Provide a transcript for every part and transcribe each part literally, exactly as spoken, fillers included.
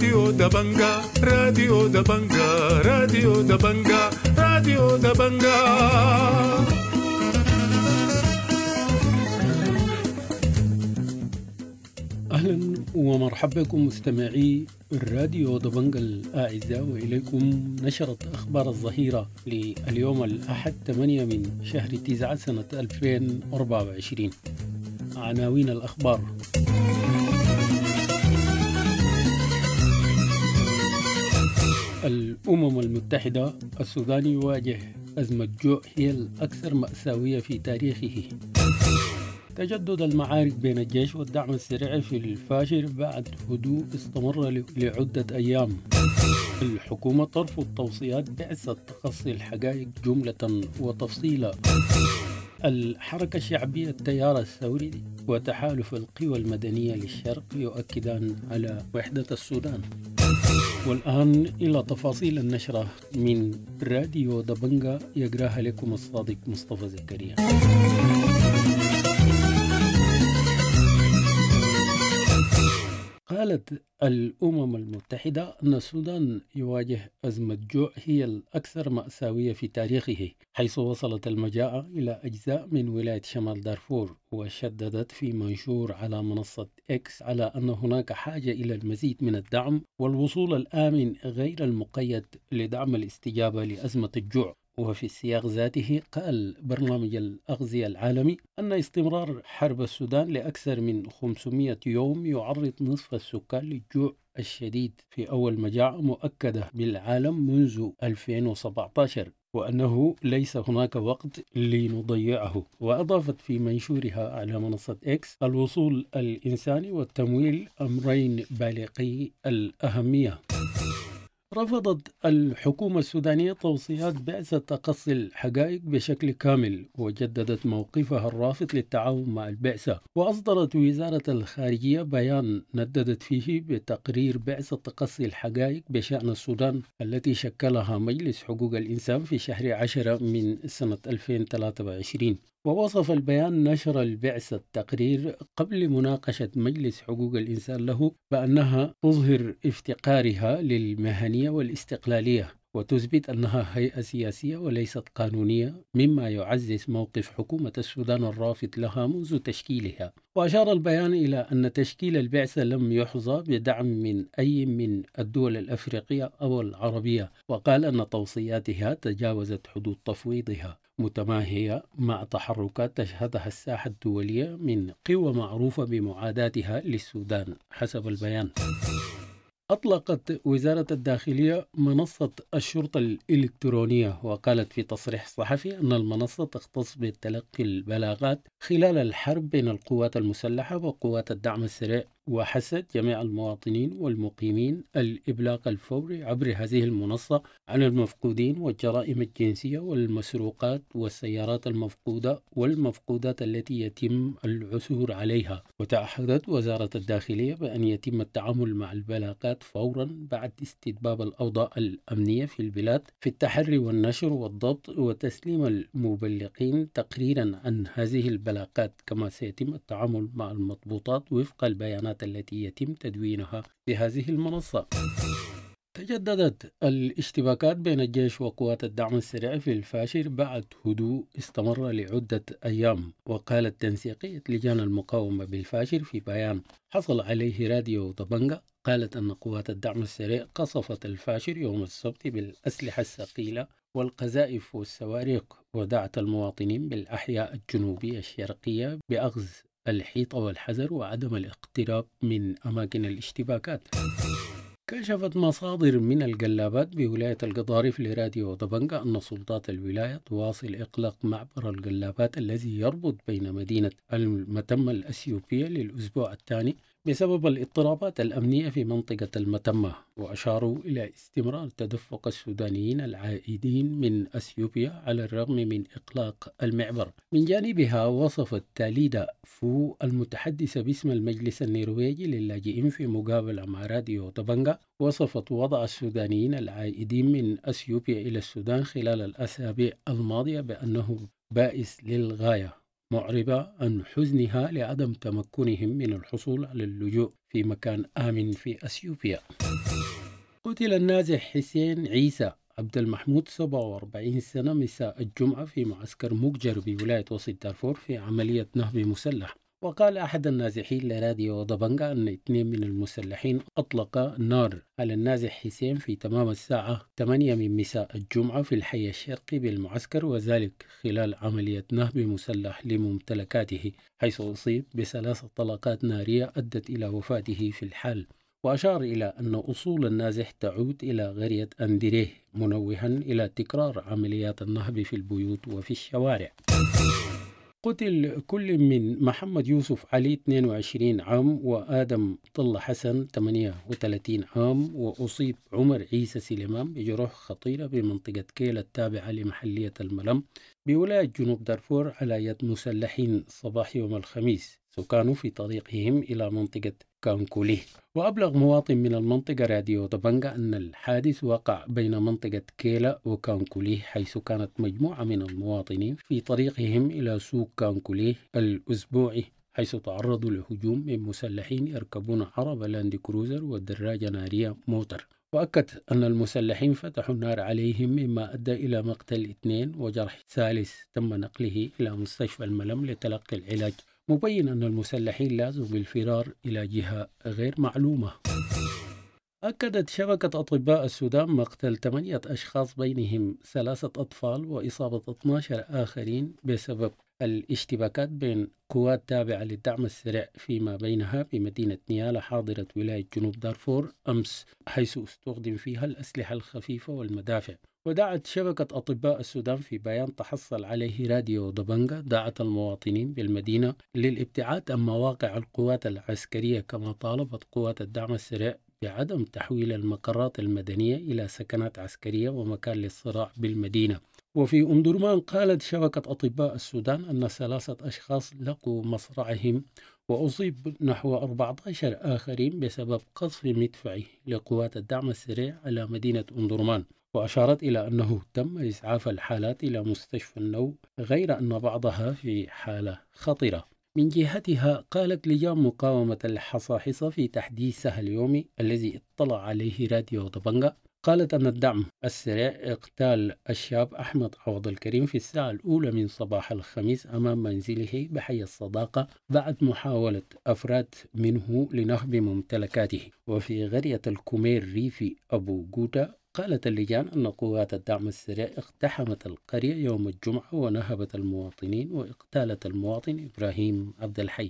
راديو دبنجا راديو دبنجا راديو دبنجا راديو دبنجا. أهلا ومرحبا بكم مستمعي الراديو دبنجا الأعزاء، وإليكم نشرة أخبار الظهيرة لليوم الأحد ثمانية من شهر تسعة سنة ألفين وأربعة وعشرين. عناوين الأخبار: الأمم المتحدة، السودان يواجه أزمة جوع هي الأكثر مأساوية في تاريخه. تجدد المعارك بين الجيش والدعم السريع في الفاشر بعد هدوء استمر لعدة أيام. الحكومة ترفض توصيات بعثة تقصي الحقائق جملة وتفصيلا. الحركة الشعبية التيار الثوري وتحالف القوى المدنية للشرق يؤكدان على وحدة السودان. والآن إلى تفاصيل النشرة من راديو دبنجا، يقراها لكم الصادق مصطفى زكريا. قالت الأمم المتحدة أن السودان يواجه أزمة جوع هي الأكثر مأساوية في تاريخه، حيث وصلت المجاعة إلى أجزاء من ولاية شمال دارفور. وشددت في منشور على منصة إكس على أن هناك حاجة إلى المزيد من الدعم والوصول الآمن غير المقيد لدعم الاستجابة لأزمة الجوع. وفي السياق ذاته قال برنامج الأغذية العالمي أن استمرار حرب السودان لأكثر من خمسمائة يوم يعرض نصف السكان للجوع الشديد في أول مجاعة مؤكدة بالعالم منذ ألفين وسبعة عشر، وأنه ليس هناك وقت لنضيعه. وأضافت في منشورها على منصة إكس: الوصول الإنساني والتمويل أمرين بالغي الأهمية. رفضت الحكومة السودانية توصيات بعثة تقصي الحقائق بشكل كامل، وجددت موقفها الرافض للتعاون مع البعثة. وأصدرت وزارة الخارجية بيان نددت فيه بتقرير بعثة تقصي الحقائق بشأن السودان التي شكلها مجلس حقوق الإنسان في شهر عشرة من سنة ألفين وثلاثة وعشرين. ووصف البيان نشر البعثة التقرير قبل مناقشة مجلس حقوق الإنسان له بأنها تظهر افتقارها للمهنية والاستقلالية، وتثبت أنها هيئة سياسية وليست قانونية، مما يعزز موقف حكومة السودان الرافض لها منذ تشكيلها. وأشار البيان إلى أن تشكيل البعثة لم يحظى بدعم من أي من الدول الأفريقية أو العربية، وقال أن توصياتها تجاوزت حدود تفويضها، متماهية مع تحركات تشهدها الساحة الدولية من قوى معروفة بمعاداتها للسودان حسب البيان. أطلقت وزارة الداخلية منصة الشرطة الإلكترونية، وقالت في تصريح صحفي أن المنصة تختص بتلقي البلاغات خلال الحرب بين القوات المسلحة وقوات الدعم السريع، وحثت جميع المواطنين والمقيمين الإبلاغ الفوري عبر هذه المنصة عن المفقودين والجرائم الجنسية والمسروقات والسيارات المفقودة والمفقودات التي يتم العثور عليها. وتعهدت وزارة الداخلية بأن يتم التعامل مع البلاغات فورا بعد استتباب الأوضاع الأمنية في البلاد في التحري والنشر والضبط وتسليم المبلغين تقريرا عن هذه البلاغات، كما سيتم التعامل مع المضبوطات وفق البيانات التي يتم تدوينها في هذه المنصة. تجددت الاشتباكات بين الجيش وقوات الدعم السريع في الفاشر بعد هدوء استمر لعدة أيام. وقالت تنسيقية لجان المقاومة بالفاشر في بيان حصل عليه راديو دبنجا، قالت أن قوات الدعم السريع قصفت الفاشر يوم السبت بالأسلحة الثقيلة والقذائف والصواريخ، ودعت المواطنين بالأحياء الجنوبية الشرقية بأخذ الحيطة والحذر وعدم الاقتراب من أماكن الاشتباكات. كشفت مصادر من الجلابات بولاية القضارف لراديو دبنجا أن سلطات الولاية تواصل إغلاق معبر الجلابات الذي يربط بين مدينة المتمة الأثيوبية للأسبوع الثاني بسبب الاضطرابات الأمنية في منطقة المتمة. وأشاروا إلى استمرار تدفق السودانيين العائدين من أثيوبيا على الرغم من إغلاق المعبر. من جانبها وصفت تاليدا فو المتحدثة باسم المجلس النرويجي للاجئين في مقابلة مع راديو دبنجا، وصفت وضع السودانيين العائدين من أثيوبيا إلى السودان خلال الأسابيع الماضية بأنه بائس للغاية، معربة عن حزنها لعدم تمكنهم من الحصول على اللجوء في مكان آمن في أثيوبيا. قتل النازح حسين عيسى عبد المحمود سبعة وأربعين سنة مساء الجمعة في معسكر مقجر بولاية وسط دارفور في عملية نهب مسلح. وقال أحد النازحين لراديو ضبنجة أن اثنين من المسلحين أطلق نار على النازح حسين في تمام الساعة ثمانية من مساء الجمعة في الحي الشرقي بالمعسكر، وذلك خلال عملية نهب مسلح لممتلكاته، حيث أصيب بثلاث طلقات نارية أدت إلى وفاته في الحال. وأشار إلى أن أصول النازح تعود إلى قرية أندريه، منوها إلى تكرار عمليات النهب في البيوت وفي الشوارع. قتل كل من محمد يوسف علي اثنين وعشرين عام وآدم طلة حسن ثمانية وثلاثين عام، وأصيب عمر عيسى سليمان بجروح خطيرة بمنطقة كيل التابعة لمحلية الملم بولاية جنوب دارفور على يد مسلحين صباح يوم الخميس، سكانوا في طريقهم إلى منطقة كانكولي. وأبلغ مواطن من المنطقة راديو ضبنجة أن الحادث وقع بين منطقة كيلا وكانكولي، حيث كانت مجموعة من المواطنين في طريقهم إلى سوق كانكولي الأسبوعي، حيث تعرضوا لهجوم من مسلحين يركبون عربة لاند كروزر ودراجة نارية موتر. وأكد أن المسلحين فتحوا النار عليهم، مما أدى إلى مقتل اثنين وجرح ثالث تم نقله إلى مستشفى الملم لتلقي العلاج، مبين أن المسلحين لازوا بالفرار إلى جهة غير معلومة. أكدت شبكة أطباء السودان مقتل ثمانية أشخاص بينهم ثلاثة أطفال وإصابة اثني عشر آخرين بسبب الاشتباكات بين قوات تابعة للدعم السريع فيما بينها بمدينة نيالا حاضرة ولاية جنوب دارفور أمس، حيث استخدم فيها الأسلحة الخفيفة والمدافع. ودعت شبكة أطباء السودان في بيان تحصل عليه راديو ضبنجة دعت المواطنين بالمدينة للابتعاد عن مواقع القوات العسكرية، كما طالبت قوات الدعم السريع بعدم تحويل المقرات المدنية إلى سكنات عسكرية ومكان للصراع بالمدينة. وفي أم درمان قالت شبكة أطباء السودان أن ثلاثة أشخاص لقوا مصرعهم وأصيب نحو أربعة عشر آخرين بسبب قصف مدفعي لقوات الدعم السريع على مدينة أم درمان. وأشارت إلى أنه تم إسعاف الحالات إلى مستشفى النوم، غير أن بعضها في حالة خطرة. من جهتها قالت لجان مقاومة الحصاحصة في تحديثها اليومي الذي اطلع عليه راديو ضبنجة، قالت أن الدعم السريع اغتال الشاب أحمد عوض الكريم في الساعة الأولى من صباح الخميس أمام منزله بحي الصداقة بعد محاولة أفراد منه لنهب ممتلكاته. وفي قرية الكومير ريفي أبو جوتا قالت اللجان أن قوات الدعم السريع اقتحمت القرية يوم الجمعة ونهبت المواطنين واغتالت المواطن إبراهيم عبد الحي.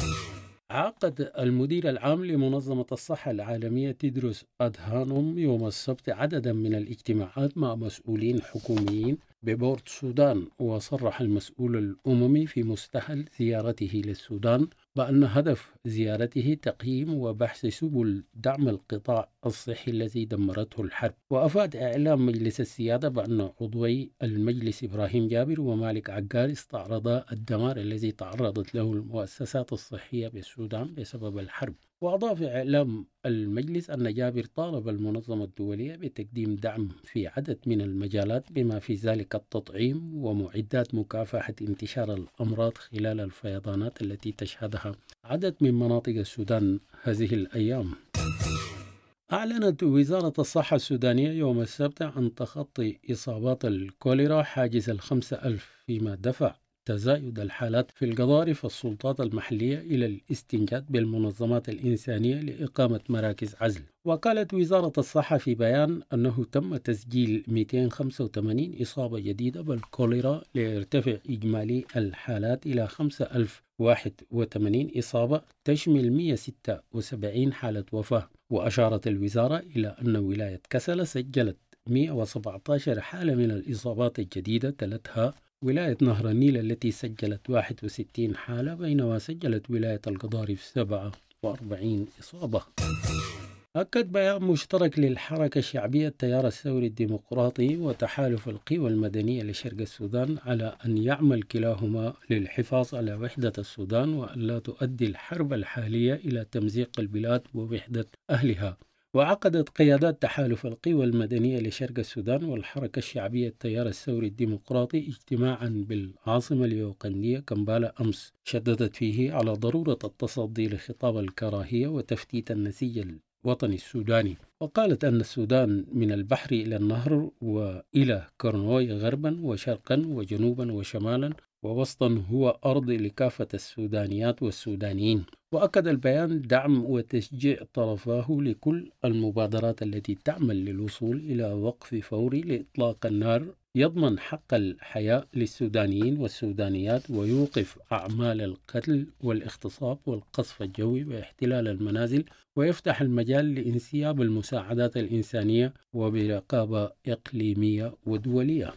عقد المدير العام لمنظمة الصحة العالمية تدرس أدهانوم يوم السبت عددا من الاجتماعات مع مسؤولين حكوميين ببورت السودان. وصرح المسؤول الأممي في مستهل زيارته للسودان بأن هدف زيارته تقييم وبحث سبل دعم القطاع الصحي الذي دمرته الحرب. وأفاد إعلام مجلس السيادة بأن عضوي المجلس إبراهيم جابر ومالك عقار استعرضا الدمار الذي تعرضت له المؤسسات الصحية بالسودان بسبب الحرب. وأضاف إعلام المجلس أن جابر طالب المنظمة الدولية بتقديم دعم في عدد من المجالات بما في ذلك التطعيم ومعدات مكافحة انتشار الأمراض خلال الفيضانات التي تشهدها عدد من مناطق السودان هذه الأيام. أعلنت وزارة الصحة السودانية يوم السبت عن تخطي إصابات الكوليرا حاجز الخمسة ألف، فيما دفع تزايد الحالات في القضارف السلطات المحلية إلى الاستنجاد بالمنظمات الإنسانية لإقامة مراكز عزل. وقالت وزارة الصحة في بيان أنه تم تسجيل مئتين وخمسة وثمانين إصابة جديدة بالكوليرا ليرتفع إجمالي الحالات إلى خمسة آلاف وواحد وثمانين إصابة تشمل مئة وستة وسبعين حالة وفاة. وأشارت الوزارة إلى أن ولاية كسلا سجلت مئة وسبعة عشر حالة من الإصابات الجديدة، تلتها ولاية نهر النيل التي سجلت واحد وستين حالة، بينما سجلت ولاية القضارف سبعة وأربعين إصابة. أكد بيان مشترك للحركة الشعبية التيار الثوري الديمقراطي وتحالف القوى المدنية لشرق السودان على أن يعمل كلاهما للحفاظ على وحدة السودان وأن لا تؤدي الحرب الحالية إلى تمزيق البلاد ووحدة أهلها. وعقدت قيادات تحالف القوى المدنية لشرق السودان والحركة الشعبية التيار الثوري الديمقراطي اجتماعا بالعاصمة اليوقندية كمبالا أمس، شددت فيه على ضرورة التصدي لخطاب الكراهية وتفتيت النسيج الوطني السوداني. وقالت أن السودان من البحر إلى النهر وإلى كورنواي غربا وشرقا وجنوبا وشمالا ووسطا هو أرض لكافة السودانيات والسودانيين. وأكد البيان دعم وتشجيع طرفاه لكل المبادرات التي تعمل للوصول إلى وقف فوري لإطلاق النار يضمن حق الحياة للسودانيين والسودانيات ويوقف أعمال القتل والاغتصاب والقصف الجوي واحتلال المنازل ويفتح المجال لانسياب المساعدات الإنسانية وبرقابة إقليمية ودولية.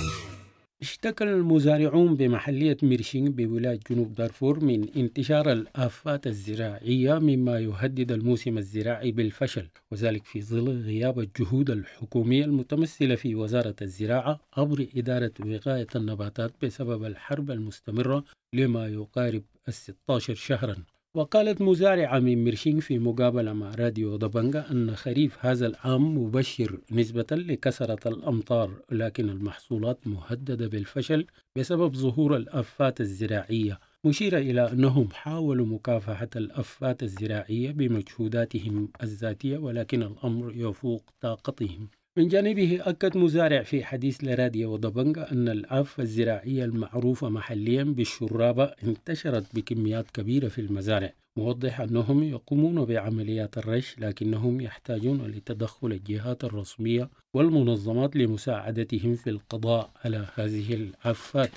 اشتكى المزارعون بمحلية ميرشينغ بولاية جنوب دارفور من انتشار الآفات الزراعية مما يهدد الموسم الزراعي بالفشل، وذلك في ظل غياب الجهود الحكومية المتمثلة في وزارة الزراعة عبر إدارة وقاية النباتات بسبب الحرب المستمرة لما يقارب الستة عشر شهرا. وقالت مزارعة من ميرشينغ في مقابلة مع راديو دبنجا أن خريف هذا العام مبشر نسبة لكثرة الأمطار، لكن المحصولات مهددة بالفشل بسبب ظهور الآفات الزراعية، مشيرة إلى أنهم حاولوا مكافحة الآفات الزراعية بمجهوداتهم الذاتية ولكن الأمر يفوق طاقتهم. من جانبه أكد مزارع في حديث لراديو دبنجا أن الآفة الزراعية المعروفة محليا بالشرابة انتشرت بكميات كبيرة في المزارع، موضح أنهم يقومون بعمليات الرش لكنهم يحتاجون لتدخل الجهات الرسمية والمنظمات لمساعدتهم في القضاء على هذه الآفات.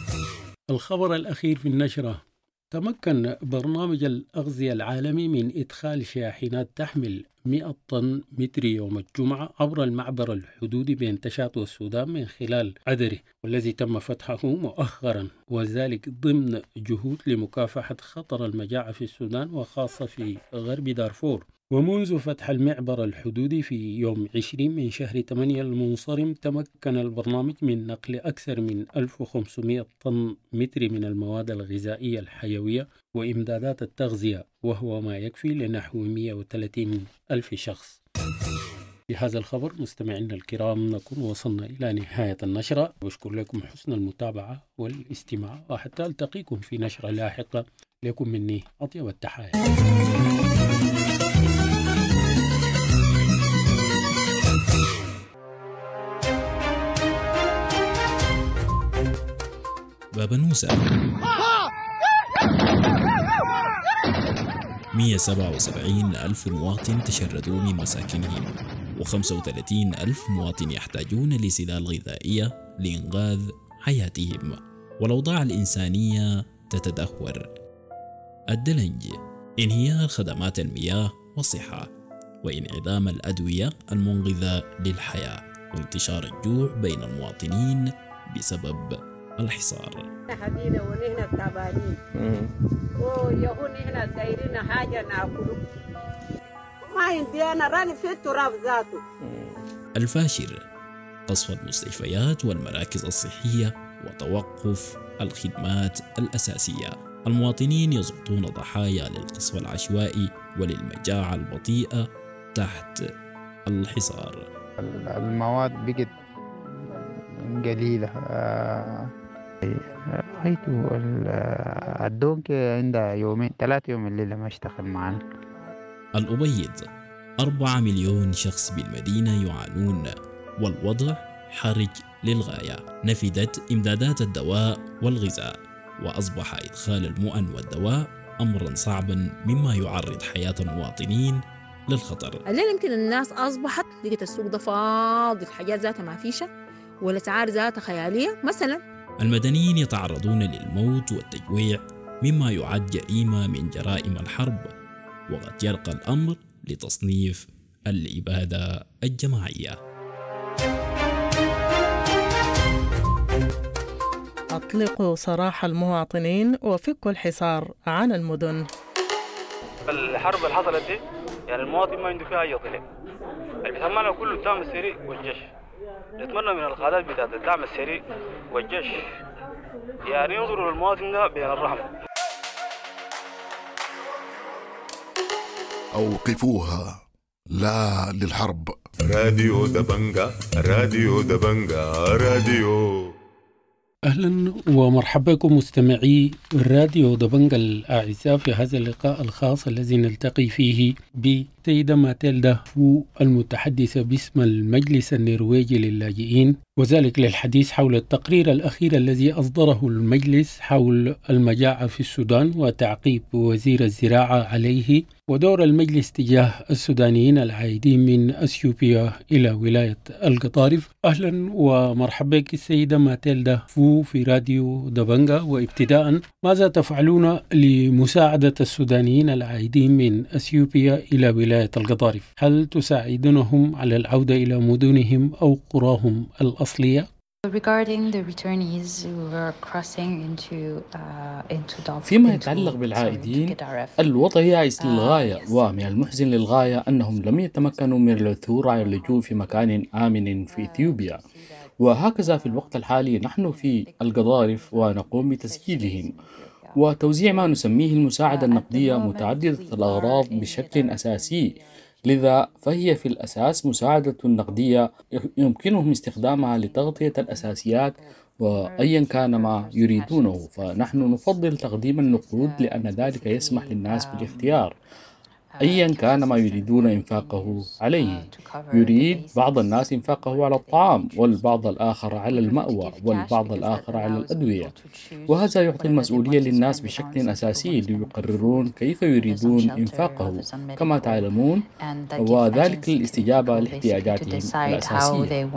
الخبر الأخير في النشرة: تمكن برنامج الأغذية العالمي من إدخال شاحنات تحمل مئة طن متر يوم الجمعة عبر المعبر الحدودي بين تشات والسودان من خلال عدره، والذي تم فتحه مؤخرا، وذلك ضمن جهود لمكافحة خطر المجاعة في السودان وخاصة في غرب دارفور. ومنذ فتح المعبر الحدودي في يوم عشرين من شهر ثمانية المنصرم تمكن البرنامج من نقل أكثر من ألف وخمسمئة طن متر من المواد الغذائية الحيوية وإمدادات التغذية، وهو ما يكفي لنحو مئة وثلاثين ألف شخص. بهذا الخبر مستمعينا الكرام نكون وصلنا إلى نهاية النشرة، وأشكر لكم حسن المتابعة والاستماع، وحتى ألتقيكم في نشرة لاحقة. لكم مني أطيب التحايا. بابا نوسة مئة وسبعة وسبعين ألف مواطن تشردوا من مساكنهم، وخمسة وثلاثين ألف مواطن يحتاجون لسلال غذائية لإنقاذ حياتهم، والأوضاع الإنسانية تتدهور. الدلنج، انهيار خدمات المياه والصحة، وانعدام الأدوية المنقذة للحياة، وانتشار الجوع بين المواطنين بسبب الحصار. حدينا ونحن تعبانين ويهون نحن دايرين حاجة ناكله ما عندي أنا راني في التراب ذاته. الفاشر، قصف المستشفيات والمراكز الصحية وتوقف الخدمات الأساسية. المواطنين يسقطون ضحايا للقصف العشوائي وللمجاعة البطيئة تحت الحصار. المواد بقت قليلة. رأيته الدونك عندها يومين ثلاثة يوم الليلة ما اشتغل معنا. الأبيض، أربعة مليون شخص بالمدينة يعانون والوضع حرج للغاية. نفدت إمدادات الدواء والغذاء، وأصبح إدخال المؤن والدواء أمرا صعبا مما يعرض حياة المواطنين للخطر. الليل يمكن الناس أصبحت لقيت السوق ده فاضي، الحاجات ذاتها ما فيشة والأسعار ذاتها خيالية. مثلا المدنيين يتعرضون للموت والتجويع مما يعد جريمة من جرائم الحرب، وقد يرقى الأمر لتصنيف الإبادة الجماعية. أطلقوا سراح المواطنين وفكوا الحصار عن المدن. الحرب اللي حصلت دي يعني المواطن ما عنده فيها أي ضلع، اللي بيتهمنا كله الدعم السريع والجيش. نتمنى من القادات بتاعت الدعم السريع والجيش يعني ينظروا للمواطن ده بين الرحمة. أوقفوها، لا للحرب. راديو دبنجا، راديو دبنجا، راديو أهلا ومرحبا بكم مستمعي الراديو دبنجة الأعزاء في هذا اللقاء الخاص الذي نلتقي فيه بسيدة ماتيلدا فو المتحدثة باسم المجلس النرويجي للاجئين، وذلك للحديث حول التقرير الأخير الذي أصدره المجلس حول المجاعة في السودان وتعقيب وزير الزراعة عليه، ودور المجلس تجاه السودانيين العائدين من أثيوبيا إلى ولاية القطارف. أهلا ومرحبا بك السيدة ماتيلدا فو في راديو دبنجة، وابتداء ماذا تفعلون لمساعدة السودانيين العائدين من أثيوبيا إلى ولاية القطارف؟ هل تساعدونهم على العودة إلى مدنهم أو قراهم الأصلية؟ فيما يتعلق بالعائدين، الوضع يائس للغاية، ومن المحزن للغاية أنهم لم يتمكنوا من العثور على اللجوء في مكان آمن في إثيوبيا، وهكذا في الوقت الحالي نحن في القضارف ونقوم بتسجيلهم وتوزيع ما نسميه المساعدة النقدية متعددة الأغراض بشكل أساسي. لذا فهي في الأساس مساعدة نقدية يمكنهم استخدامها لتغطية الأساسيات وأيا كان ما يريدونه، فنحن نفضل تقديم النقود لأن ذلك يسمح للناس بالاختيار أيا كان ما يريدون إنفاقه عليه. يريد بعض الناس إنفاقه على الطعام، والبعض الآخر على المأوى، والبعض الآخر على الأدوية، وهذا يعطي المسؤولية للناس بشكل أساسي ليقررون كيف يريدون إنفاقه كما تعلمون، وذلك للاستجابة لاحتياجاتهم الأساسية.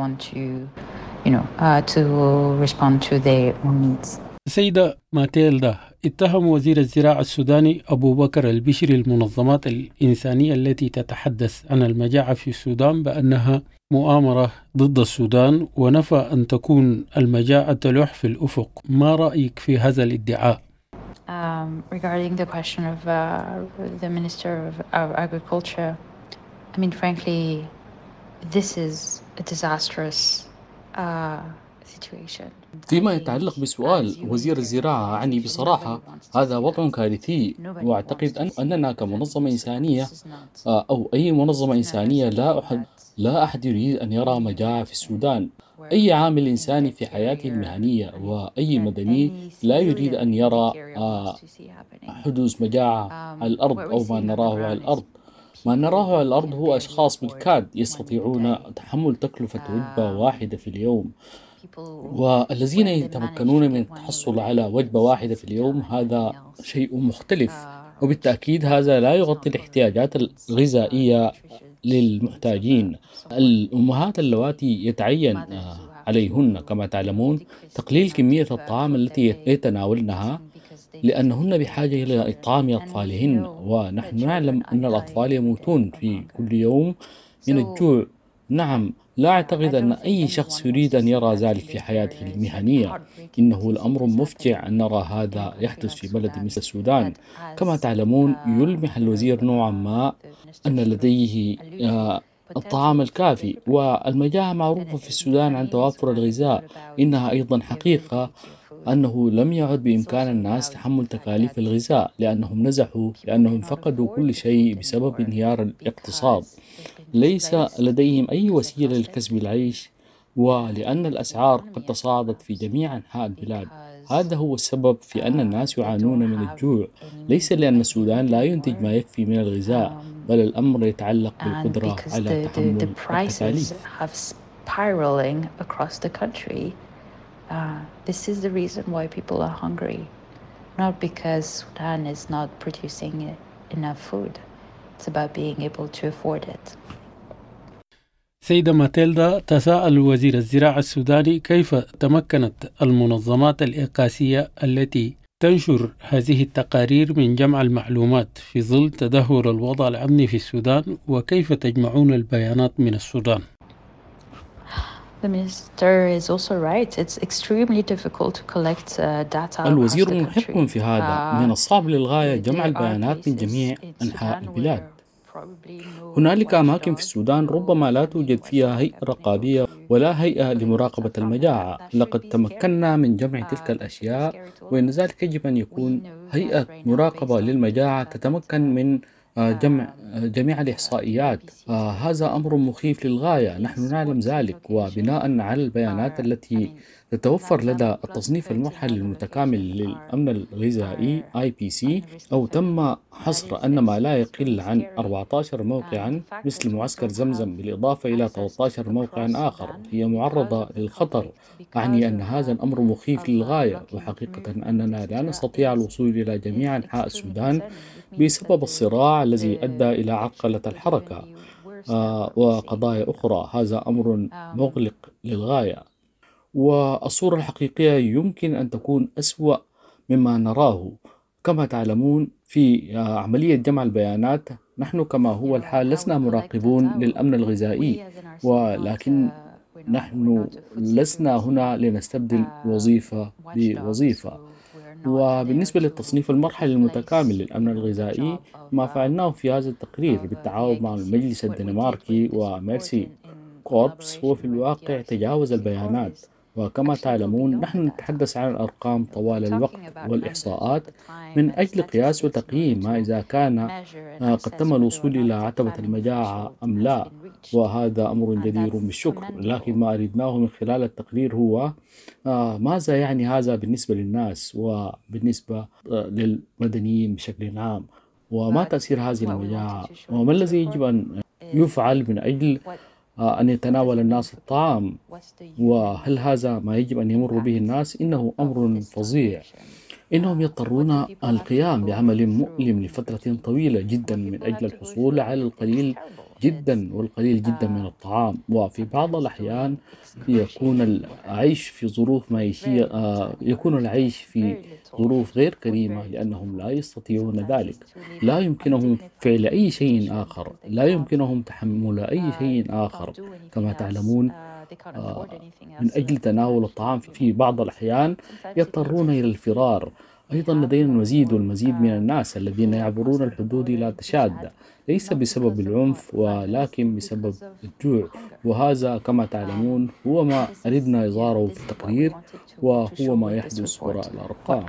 سيدة ماتيلدا، اتهم وزير الزراعة السوداني أبو بكر البشري المنظمات الإنسانية التي تتحدث عن المجاعة في السودان بأنها مؤامرة ضد السودان، ونفى أن تكون المجاعة تلوح في الأفق. ما رأيك في هذا الادعاء؟ Um, regarding the question of uh, the Minister of, of Agriculture, I mean, frankly, this is a disastrous uh, situation. فيما يتعلق بسؤال وزير الزراعة، أعني بصراحة هذا وضع كارثي، وأعتقد أن أننا كمنظمة إنسانية أو أي منظمة إنسانية لا أحد لا أحد يريد أن يرى مجاعة في السودان. أي عامل إنساني في حياته المهنية وأي مدني لا يريد أن يرى حدوث مجاعة على الأرض أو ما نراه على الأرض. ما نراه على الأرض هو أشخاص بالكاد يستطيعون تحمل تكلفة وجبة واحدة في اليوم، والذين يتمكنون من التحصل على وجبة واحدة في اليوم هذا شيء مختلف، وبالتأكيد هذا لا يغطي الاحتياجات الغذائية للمحتاجين. الأمهات اللواتي يتعين عليهن كما تعلمون تقليل كمية الطعام التي يتناولنها، لأنهن بحاجة إلى إطعام أطفالهن، ونحن نعلم أن الأطفال يموتون في كل يوم من الجوع. نعم، لا أعتقد أن أي شخص يريد أن يرى ذلك في حياته المهنية. إنه الأمر مفجع أن نرى هذا يحدث في بلد مثل السودان. كما تعلمون يلمح الوزير نوعا ما أن لديه الطعام الكافي، والمجاعة معروفة في السودان عن توافر الغذاء. إنها أيضا حقيقة أنه لم يعد بإمكان الناس تحمل تكاليف الغذاء لأنهم نزحوا، لأنهم فقدوا كل شيء بسبب انهيار الاقتصاد. ليس لديهم أي وسيلة لكسب العيش، ولأن الأسعار قد تصاعدت في جميع أنحاء البلاد. هذا هو السبب في أن الناس يعانون من الجوع، ليس لأن السودان لا ينتج ما يكفي من الغذاء، بل الأمر يتعلق بالقدرة على تحمل التكاليف. Uh, this is the reason why people are hungry, not because Sudan is not producing enough food. It's about being able to afford it. سيدة ماتيلدا، تساءل وزير الزراعة السوداني كيف تمكنت المنظمات الإغاثية التي تنشر هذه التقارير من جمع المعلومات في ظل تدهور الوضع الأمني في السودان، وكيف تجمعون البيانات من السودان؟ The minister is also right. It's extremely difficult to collect uh, data. الوزير محق في هذا. من الصعب للغاية جمع البيانات من جميع أنحاء البلاد. هنالك أماكن في السودان ربما لا توجد فيها هيئة رقابية ولا هيئة لمراقبة المجاعة. لقد تمكنا من جمع تلك الأشياء، وإن ذلك يجب أن يكون هيئة مراقبة للمجاعة تتمكن من جمع جميع الإحصائيات. هذا أمر مخيف للغاية، نحن نعلم ذلك، وبناء على البيانات التي تتوفر لدى التصنيف المرحلي المتكامل للأمن الغذائي آي بي سي، أو تم حصر أن ما لا يقل عن أربعة عشر موقعا مثل معسكر زمزم بالإضافة إلى ثلاثة عشر موقعا آخر هي معرضة للخطر، أعني أن هذا الأمر مخيف للغاية، وحقيقة أننا لا نستطيع الوصول إلى جميع أنحاء السودان بسبب الصراع الذي أدى إلى عرقلة الحركة آه وقضايا أخرى. هذا أمر مقلق للغاية، والصورة الحقيقية يمكن أن تكون أسوأ مما نراه. كما تعلمون في عملية جمع البيانات نحن كما هو الحال لسنا مراقبون للأمن الغذائي، ولكن نحن لسنا هنا لنستبدل وظيفة بوظيفة. وبالنسبة للتصنيف المرحلي المتكامل للأمن الغذائي، ما فعلناه في هذا التقرير بالتعاون مع المجلس الدنماركي وميرسي كوربس هو في الواقع تجاوز البيانات. وكما تعلمون نحن نتحدث عن الأرقام طوال الوقت والإحصاءات من أجل قياس وتقييم ما إذا كان قد تم الوصول إلى عتبة المجاعة أم لا، وهذا أمر جدير بالشكر. لكن ما أردناه من خلال التقرير هو ماذا يعني هذا بالنسبة للناس وبالنسبة للمدنيين بشكل عام، وما تأثير هذه المجاعة، وما الذي يجب أن يفعل من أجل أن يتناول الناس الطعام، وهل هذا ما يجب أن يمر به الناس؟ إنه أمر فظيع. إنهم يضطرون القيام بعمل مؤلم لفترة طويلة جدا من أجل الحصول على القليل جدا والقليل جدا من الطعام، وفي بعض الأحيان يكون العيش في ظروف معيشية يكون العيش في ظروف غير كريمة لأنهم لا يستطيعون ذلك. لا يمكنهم فعل أي شيء آخر، لا يمكنهم تحمل أي شيء آخر. كما تعلمون من أجل تناول الطعام في بعض الأحيان يضطرون إلى الفرار. أيضا لدينا المزيد والمزيد من الناس الذين يعبرون الحدود إلى تشاد، ليس بسبب العنف ولكن بسبب الجوع، وهذا كما تعلمون هو ما أردنا إظهاره في التقرير، وهو ما يحدث وراء الأرقام.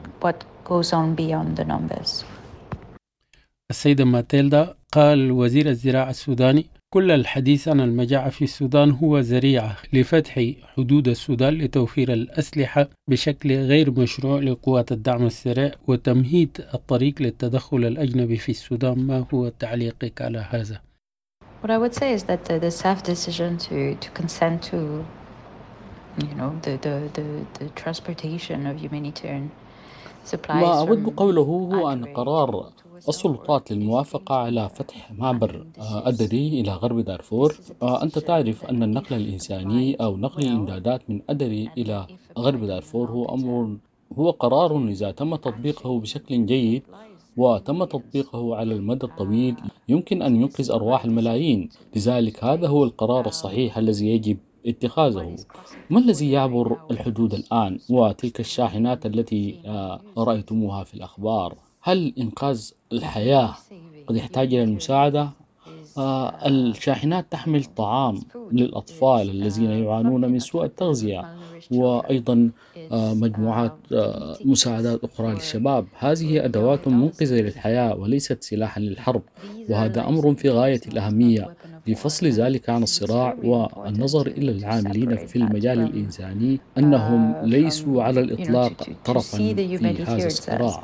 السيدة ماتيلدا، قال وزير الزراعة السوداني: كل الحديث عن المجاعة في السودان هو ذريعة لفتح حدود السودان لتوفير الأسلحة بشكل غير مشروع لقوات الدعم السريع وتمهيد الطريق للتدخل الأجنبي في السودان. ما هو تعليقك على هذا؟ What I would say is that the, the S A F decision to, to consent to you know, the, the, the, the transportation of humanitarian supplies. ما أود قوله هو أن قرار السلطات للموافقة على فتح معبر أدري إلى غرب دارفور. أنت تعرف أن النقل الإنساني أو نقل الإمدادات من أدري إلى غرب دارفور هو أمر هو قرار إذا تم تطبيقه بشكل جيد وتم تطبيقه على المدى الطويل يمكن أن ينقذ أرواح الملايين. لذلك هذا هو القرار الصحيح الذي يجب اتخاذه. ما الذي يعبر الحدود الآن وتلك الشاحنات التي رأيتموها في الأخبار؟ هل إنقاذ الحياة قد يحتاج إلى المساعدة؟ آه الشاحنات تحمل طعام للأطفال الذين يعانون من سوء التغذية، وأيضا آه مجموعات آه مساعدات أخرى للشباب. هذه أدوات منقذة للحياة وليست سلاحا للحرب، وهذا أمر في غاية الأهمية لفصل ذلك عن الصراع والنظر إلى العاملين في المجال الإنساني أنهم ليسوا على الإطلاق طرفا في هذا الصراع.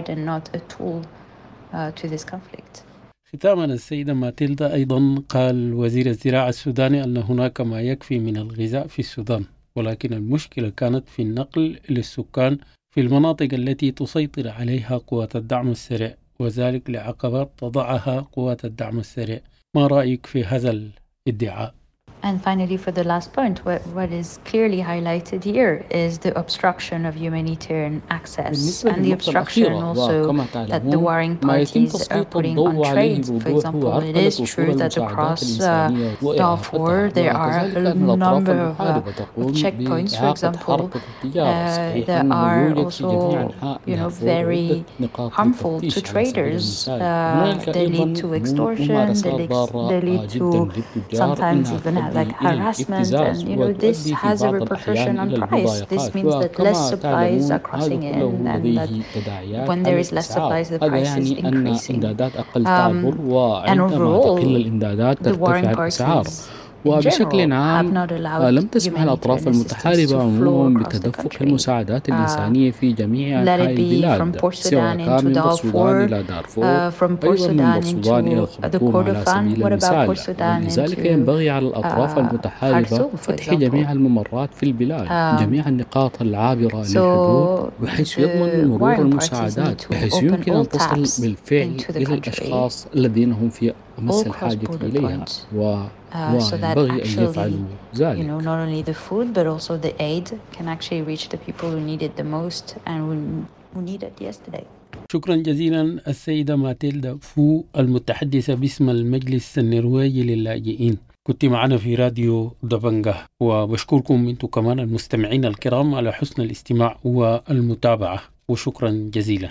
ختاما، السيدة ماتيلدا، أيضا قال وزير الزراعة السوداني أن هناك ما يكفي من الغذاء في السودان، ولكن المشكلة كانت في النقل للسكان في المناطق التي تسيطر عليها قوات الدعم السريع، وذلك لعقبات تضعها قوات الدعم السريع. ما رأيك في هذا الادعاء؟ And finally, for the last point, what, what is clearly highlighted here is the obstruction of humanitarian access and the obstruction also that the warring parties are putting on trade. For example, it is true that across uh, Darfur there are a number of, uh, of checkpoints. For example, uh, there are also, you know, very harmful to traders. Uh, they lead to extortion. They lead, they lead to sometimes even like harassment, and you know this has a repercussion on price. This means that less supplies are crossing in, and that when there is less supplies, the price is increasing. Um, and overall, the warring parties وبشكل عام لم تسمح الأطراف المتحاربة عموما بتدفق المساعدات الإنسانية في جميع أنحاء البلاد، سواء كان من السودان إلى دارفور، أيضا من السودان إلى الخرطوم على سبيل المثال. ولذلك ينبغي على الأطراف المتحاربة فتح جميع الممرات في البلاد، جميع النقاط العابرة للحدود، بحيث يضمن مرور المساعدات، بحيث يمكن أن تصل بالفعل إلى الأشخاص الذين هم في أمس الحاجة إليها، وينبغي أن يفعلوا ذلك. You know, not only the food but also the aid can actually reach the people who need it the most and who need it yesterday. شكرا جزيلا السيدة ماتيلدا فو المتحدثة باسم المجلس النرويجي للاجئين. كنت معنا في راديو دبنجة، وبشكركم انتم كمان المستمعين الكرام على حسن الاستماع والمتابعة، وشكرا جزيلا.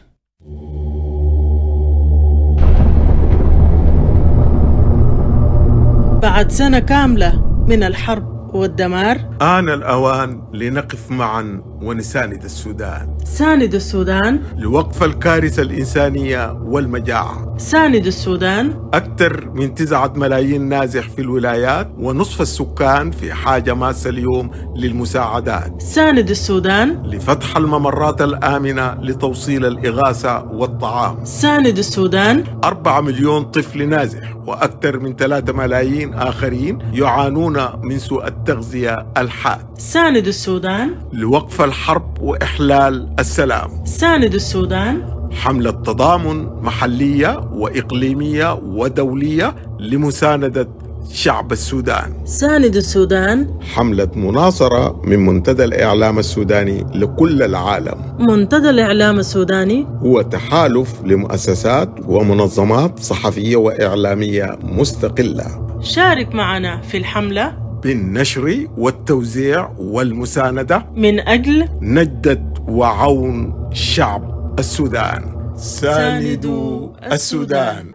بعد سنة كاملة من الحرب والدمار آن الأوان لنقف معا ونساند السودان. ساند السودان لوقف الكارثة الإنسانية والمجاعة. ساند السودان. أكثر من تسعة ملايين نازح في الولايات، ونصف السكان في حاجة ماسة اليوم للمساعدات. ساند السودان. لفتح الممرات الآمنة لتوصيل الإغاثة والطعام. ساند السودان. أربعة مليون طفل نازح وأكثر من ثلاثة ملايين آخرين يعانون من سوء التغذية الحاد. ساند السودان. لوقف الحرب وإحلال السلام. ساند السودان. حملة تضامن محلية وإقليمية ودولية لمساندة شعب السودان. ساند السودان. حملة مناصرة من منتدى الإعلام السوداني لكل العالم. منتدى الإعلام السوداني هو تحالف لمؤسسات ومنظمات صحفية وإعلامية مستقلة. شارك معنا في الحملة بالنشر والتوزيع والمساندة من أجل نجدة وعون شعب السودان. ساندوا السودان.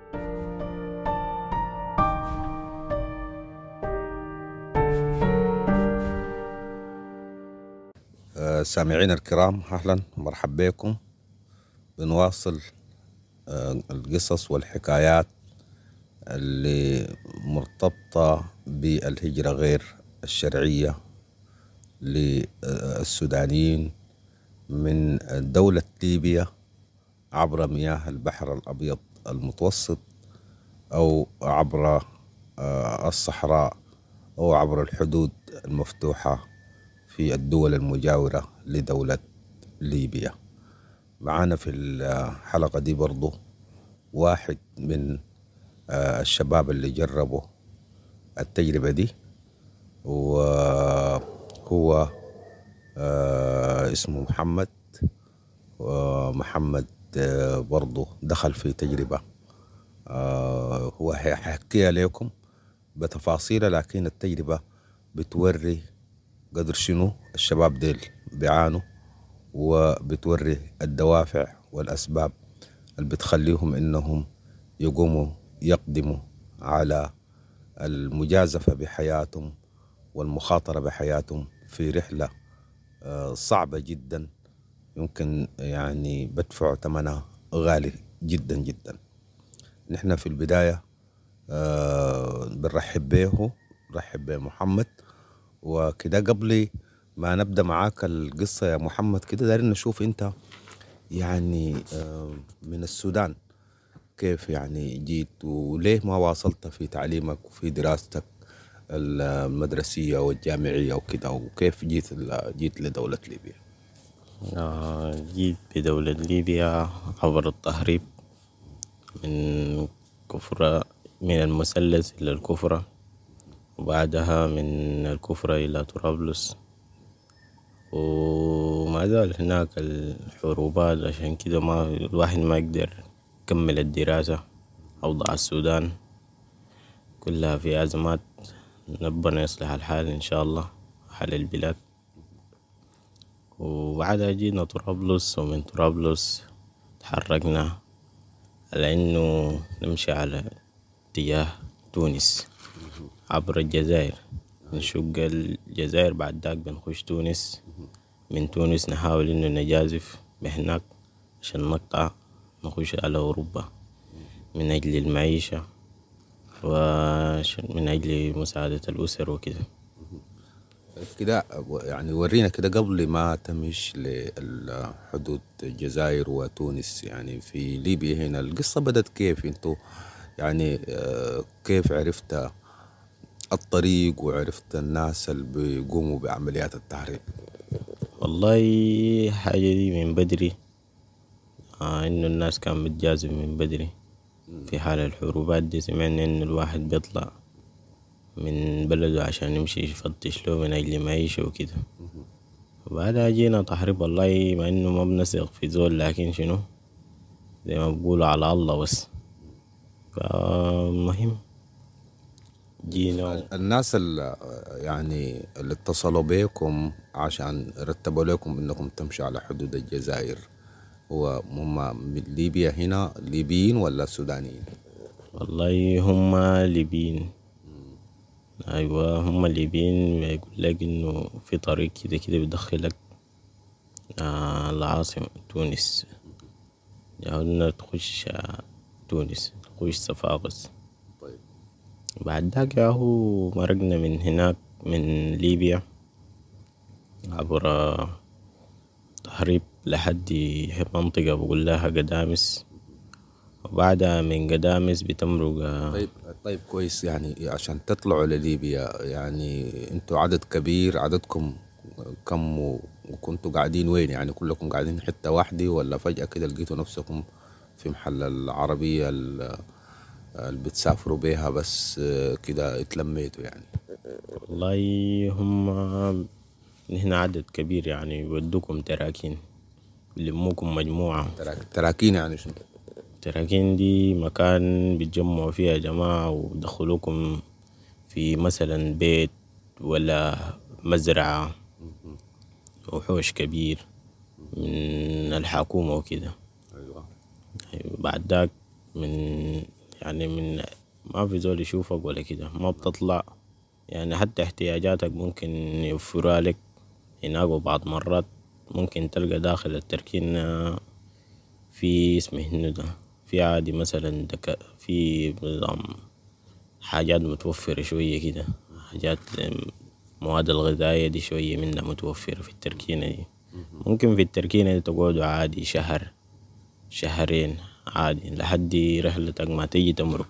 سامعين الكرام، أهلا ومرحبا بكم. بنواصل القصص والحكايات اللي مرتبطة بالهجرة غير الشرعية للسودانيين من دولة ليبيا عبر مياه البحر الأبيض المتوسط، أو عبر الصحراء، أو عبر الحدود المفتوحة في الدول المجاورة لدولة ليبيا. معنا في الحلقة دي برضو واحد من الشباب اللي جربوا التجربة دي، وهو اسمه محمد. ومحمد برضو دخل في تجربة هو هيحكيها لكم بتفاصيل، لكن التجربة بتوري قدر شنو الشباب ديل بيعانوا، وبتوري الدوافع والأسباب اللي بتخليهم إنهم يقوموا يقدموا على المجازفة بحياتهم والمخاطرة بحياتهم في رحلة صعبة جدا، يمكن يعني بدفعوا ثمنها غالي جدا جدا. نحن في البداية بنرحب به، نرحب بمحمد. وكده قبل ما نبدأ معاك القصة يا محمد، كده دارين نشوف انت يعني من السودان كيف يعني جيت، وليه ما واصلت في تعليمك وفي دراستك المدرسية والجامعية وكده، وكيف جيت جيت لدولة ليبيا؟ آه جيت بدولة ليبيا عبر التهريب من كفرة، من المثلث إلى الكفرة، وبعدها من الكفرة إلى طرابلس، وما زال هناك الحروبات. عشان كده ما الواحد ما يقدر يكمل الدراسة. أوضاع السودان كلها في أزمات، ربنا يصلح الحال إن شاء الله، حال البلاد. وبعدها جينا طرابلس، ومن طرابلس تحركنا على إنه نمشي على اتجاه تونس عبر الجزائر، نشق الجزائر، بعد ذاك بنخش تونس. من تونس نحاول إنه نجازف بهناك عشان نقطع نخش على أوروبا من أجل المعيشة، ومن أجل مساعدة الأسر وكده. كده يعني ورينا كده قبل ما تمش للحدود الجزائر وتونس، يعني في ليبيا هنا القصة بدت كيف؟ انتوا يعني كيف عرفت الطريق وعرفت الناس اللي بيقوموا بعمليات التهريب؟ والله حاجة دي من بدري، آه إنه الناس كان متجازف من بدري في حال الحروبات دي. سمعنا إنه الواحد بيطلع من بلده عشان يمشي يفتش له من أجل معيشة وكده، وبعدها جينا تحريب. والله ما إنه ما بنثق في زول، لكن شنو زي ما بقولوا على الله بس. فمهم جينا الناس اللي يعني اللي اتصلوا بيكم عشان رتبوا لكم انكم تمشوا على حدود الجزائر، هو هم من ليبيا هنا ليبيين ولا سودانيين؟ والله هم ليبيين. ايوه هم ليبيين. يقول لك انه في طريق كده كده بيدخلك آه العاصمة تونس، جاونا تخش آه تونس، تخش صفاقس. طيب بعد داك ياهو مرقنا من هناك من ليبيا عبر تهريب لحد منطقة بقول لها قدامس، وبعدها من قدامس بتمرق. طيب طيب كويس. يعني عشان تطلعوا لليبيا يعني انتوا عدد كبير، عددكم كم وكنتوا قاعدين وين؟ يعني كلكم قاعدين حتة واحدة ولا فجأة كده لقيتوا نفسكم في محل العربية اللي بتسافروا بيها بس كده اتلميتوا؟ يعني والله هم هنا عدد كبير، يعني يودوكم تراكين، يلموكم مجموعة. تراكين يعني شنو؟ تراكين دي مكان بتجمعوا فيها جماعة ودخلوكم في مثلا بيت ولا مزرعة وحوش كبير من الحكومة وكده. أيوة. بعد داك من يعني من ما في زول يشوفك ولا كده، ما بتطلع. يعني حتى احتياجاتك ممكن يوفرها لك هناك، وبعض مرات ممكن تلقى داخل التركين في اسمه هنا ده في عادي مثلا دك في نظام حاجات متوفرة شوية كده، حاجات مواد الغذائية دي شوية منها متوفرة في التركينة دي. ممكن في التركينة دي تقعدوا عادي شهر شهرين عادي لحد رحلتك ما تيجي تمرق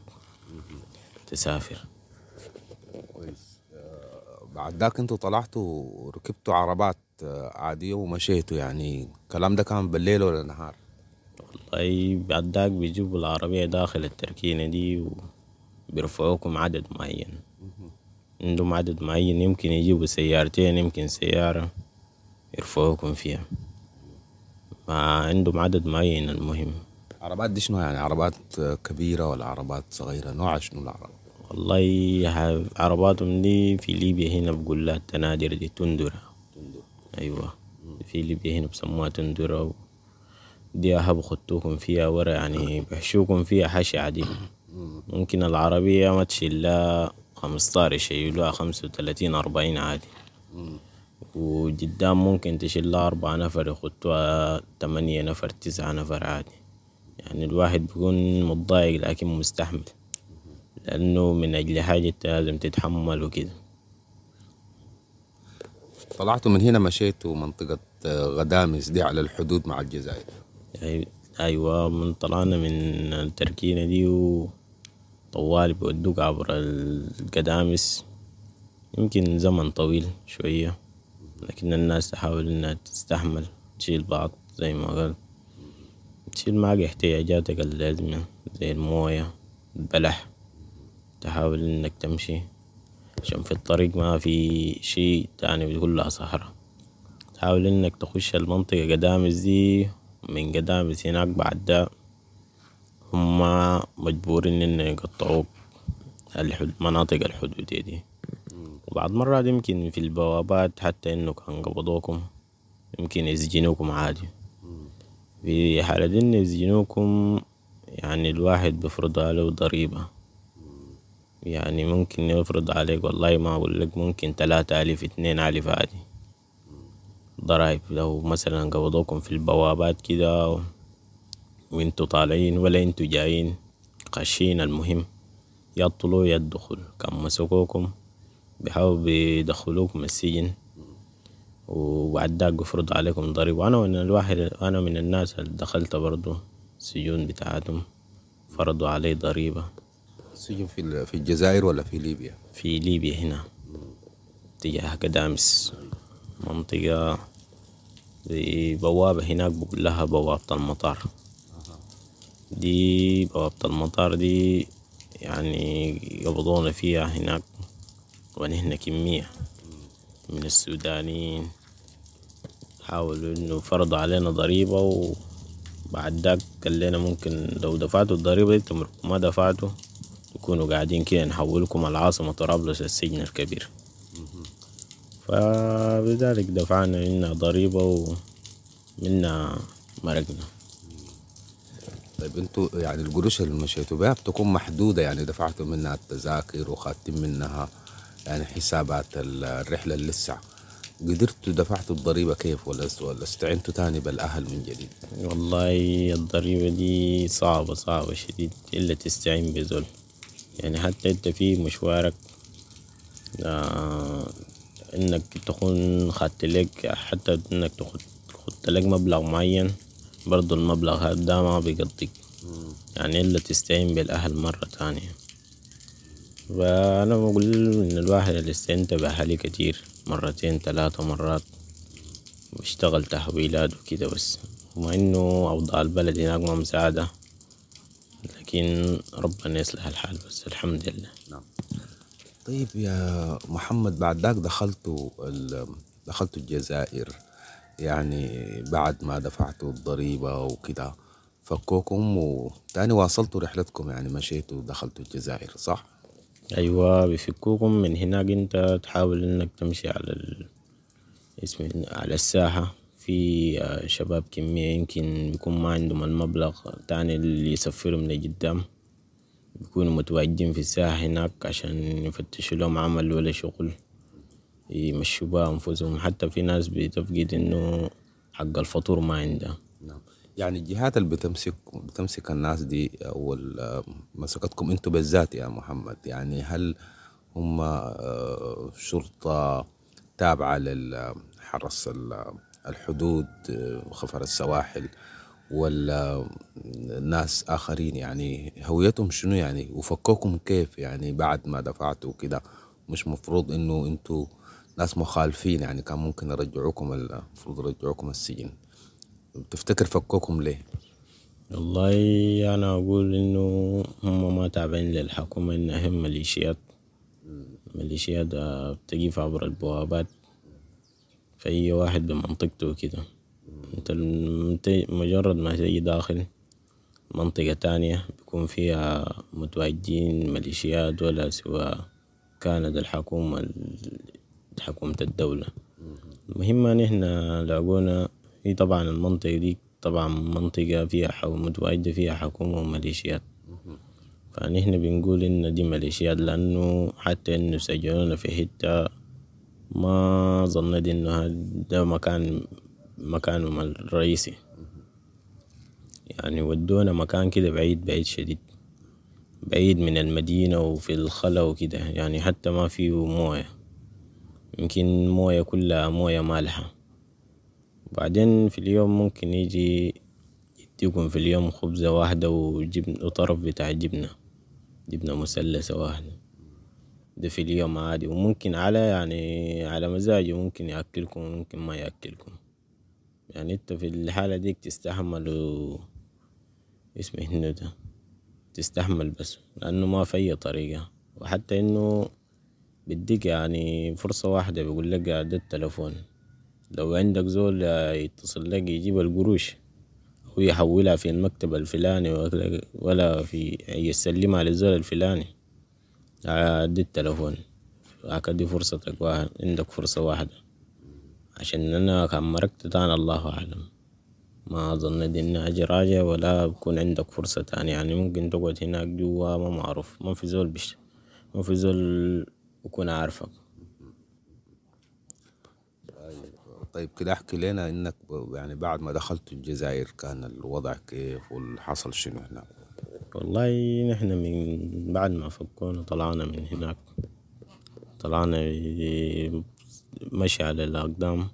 تسافر. كويس. بعد ذاك انتوا طلعتوا وركبتوا عربات عادية ومشيتوا، يعني الكلام ده كان بالليل ولا نهار؟ والله بعد ذاك بيجيبوا العربية داخل التركينة دي وبيرفعوكم عدد معين، عندهم عدد معين، يمكن يجيبوا سيارتين يمكن سيارة يرفعوكم فيها، ما عندهم عدد معين. المهم عربات دي شنو يعني؟ عربات كبيرة ولا عربات صغيرة؟ نوع شنو العربات؟ والله عرباتهم دي في ليبيا هنا بقول لها التنادر دي تندرة. أيوة في ليبيا هنا بسموها تندرة، دي أهب خدتوكم فيها ورا، يعني بحشوكم فيها حشي عادي. ممكن العربية ما تشيل لها خمسطار يشيلوها خمسة وتلاتين أربعين عادي، وقدام ممكن تشيل لها أربعة نفر يخطوها تمانية نفر تسعة نفر عادي. يعني الواحد بيكون متضايق لكن مستحمل، لأنه من أجل حاجة لازم تتحمل وكده. طلعتوا من هنا مشيتوا منطقة غدامس دي على الحدود مع الجزائر؟ أيوة من طلعنا من التركينة دي وطوالي بودوك عبر القدامس، يمكن زمن طويل شوية، لكن الناس تحاول إنها تستحمل، تشيل بعض زي ما قال، تشيل معك احتياجاتك اللازمة زي الموية البلح، تحاول إنك تمشي عشان في الطريق ما في شيء تاني بتقول لها صحراء. تحاول إنك تخش المنطقة قدامس دي، من قدامس هناك بعد ده هما مجبورين إن يقطعوك مناطق الحدودية دي. وبعض مرات يمكن في البوابات حتى إنه كان قبضوكم يمكن يسجنوكم عادي. في حالة إن يسجنوكم يعني الواحد بفرض عليه ضريبة، يعني ممكن يفرض عليك والله ما أقول لك ممكن تلاتة ألف اتنين ألف عادي ضرائب. لو مثلا قبضوكم في البوابات كده و... وانتوا طالعين ولا انتوا جايين قاشين، المهم يا الطلوع يا الدخول. كان مسكوكم بيحاولوا بيدخلوكم السجن وبعد داك بيفرضوا عليكم ضريبة. وأنا من الواحد أنا من الناس اللي دخلت برضو سجون بتاعتهم فرضوا علي ضريبة. سجن في في الجزائر ولا في ليبيا؟ في ليبيا هنا تجاه كدامس، منطقة بوابة هناك بقول لها بوابة المطار. دي بوابة المطار دي يعني يقبضونا فيها هناك ونحن كمية من السودانيين. حاولوا انه فرضوا علينا ضريبة وبعد داك قال لنا ممكن لو دفعتوا الضريبة دي تمركم، ما دفعتوا تكونوا قاعدين كده نحولكم العاصمة طرابلس السجن الكبير. فبذلك دفعنا منا ضريبة ومنا مرقنا. طيب انتوا يعني القروش اللي مشيتوا بها بتكون محدودة، يعني دفعتوا منها التذاكر وخدتم منها يعني حسابات الرحلة اللي لسه قدرتوا دفعتوا الضريبة كيف، ولا ولا استعنتوا تاني بالأهل من جديد؟ والله الضريبة دي صعبة صعبة شديد إلا تستعين بزول. يعني حتى انت في مشوارك آه انك تكون خدت لك، حتى انك تاخد خدت لك مبلغ معين برضو المبلغ هذا ده ما بيقضيك، يعني إلا تستعين بالأهل مرة تانية. فأنا بقول إن الواحد اللي استعنت بأهلي كتير مرتين ثلاثة مرات بشتغل تحويلات وكده، بس وما إنه أوضاع البلد هناك ما مساعدة، لكن ربنا يصلح الحال بس الحمد لله. نعم. طيب يا محمد بعد ذاك دخلتوا دخلتوا الجزائر، يعني بعد ما دفعتوا الضريبة وكده فكوكم وتاني واصلتوا رحلتكم، يعني مشيتوا ودخلتوا الجزائر صح؟ أيوة بيفكوكم من هناك. أنت تحاول إنك تمشي على ال... اسم على الساحة في شباب كمية يمكن بيكون ما عندهم المبلغ تاني اللي يسفروا من قدام، بيكونوا متواجدين في الساحة هناك عشان يفتشوا لهم عمل ولا شغل يمشوا بها أنفسهم. حتى في ناس بتفقد إنه حق الفطور ما عندها. نعم. يعني الجهات اللي بتمسك بتمسك الناس دي أو مسكتكم أنتوا بالذات يا محمد، يعني هل هم شرطة تابعة للحرس الحدود وخفر السواحل ولا ناس آخرين؟ يعني هويتهم شنو يعني؟ وفكوكم كيف يعني بعد ما دفعتوا كده؟ مش مفروض إنه أنتوا ناس مخالفين، يعني كان ممكن يرجعوكم المفروض يرجعوكم السجن. تفتكر فكوكم ليه؟ والله أنا أقول إنه هم ما تابعين للحكومة، إنها هم ميليشيات ميليشيات بتجيف عبر البوابات فأي واحد بمنطقته كده. أنت مجرد ما تيجي داخل منطقة تانية بيكون فيها متواجدين ميليشيات ولا سوى كانت الحكومة حكومة الدولة. المهم نحن لاقونا في طبعا المنطقة دي طبعا منطقة فيها متواجدة فيها حكومة وميليشيات، فنحن بنقول إن دي ميليشيات لأنه حتى إنه سجنونا في حتة ما ظنيت إنه ده مكان مكانهم الرئيسي، يعني ودونا مكان كده بعيد بعيد شديد، بعيد من المدينة وفي الخلا وكده، يعني حتى ما فيه موية، يمكن موية كلها موية مالحة. وبعدين في اليوم ممكن يجي يديكم في اليوم خبزة واحدة وجبن وطرف بتاع جبنة جبنة مثلثة واحدة، ده في اليوم عادي. وممكن على يعني على مزاجه ممكن يأكلكم وممكن ما يأكلكم، يعني انت في الحالة ديك تستحمل و اسمه هنا ده تستحمل بس لأنه ما في أي طريقة. وحتى إنه بديك يعني فرصة واحدة بيقول لك ده التلفون، لو عندك زول يتصل لك يجيب القروش أو يحولها في المكتب الفلاني ولا في يسلمها للزول الفلاني دي التلفون. هكذا فرصتك واحد، عندك فرصة واحدة. عشان أنا كان مركت تاني الله أعلم، ما ظنيت إني أجي راجع ولا بكون عندك فرصة تانية، يعني ممكن تقعد هناك جوا ما معروف، ما في زول بش ما في زول بكون عارفك. طيب كده احكي لنا انك يعني بعد ما دخلت الجزائر كان الوضع كيف والحصل شنو هناك؟ والله نحن من بعد ما فكونا طلعنا من هناك، طلعنا مشي على الأقدام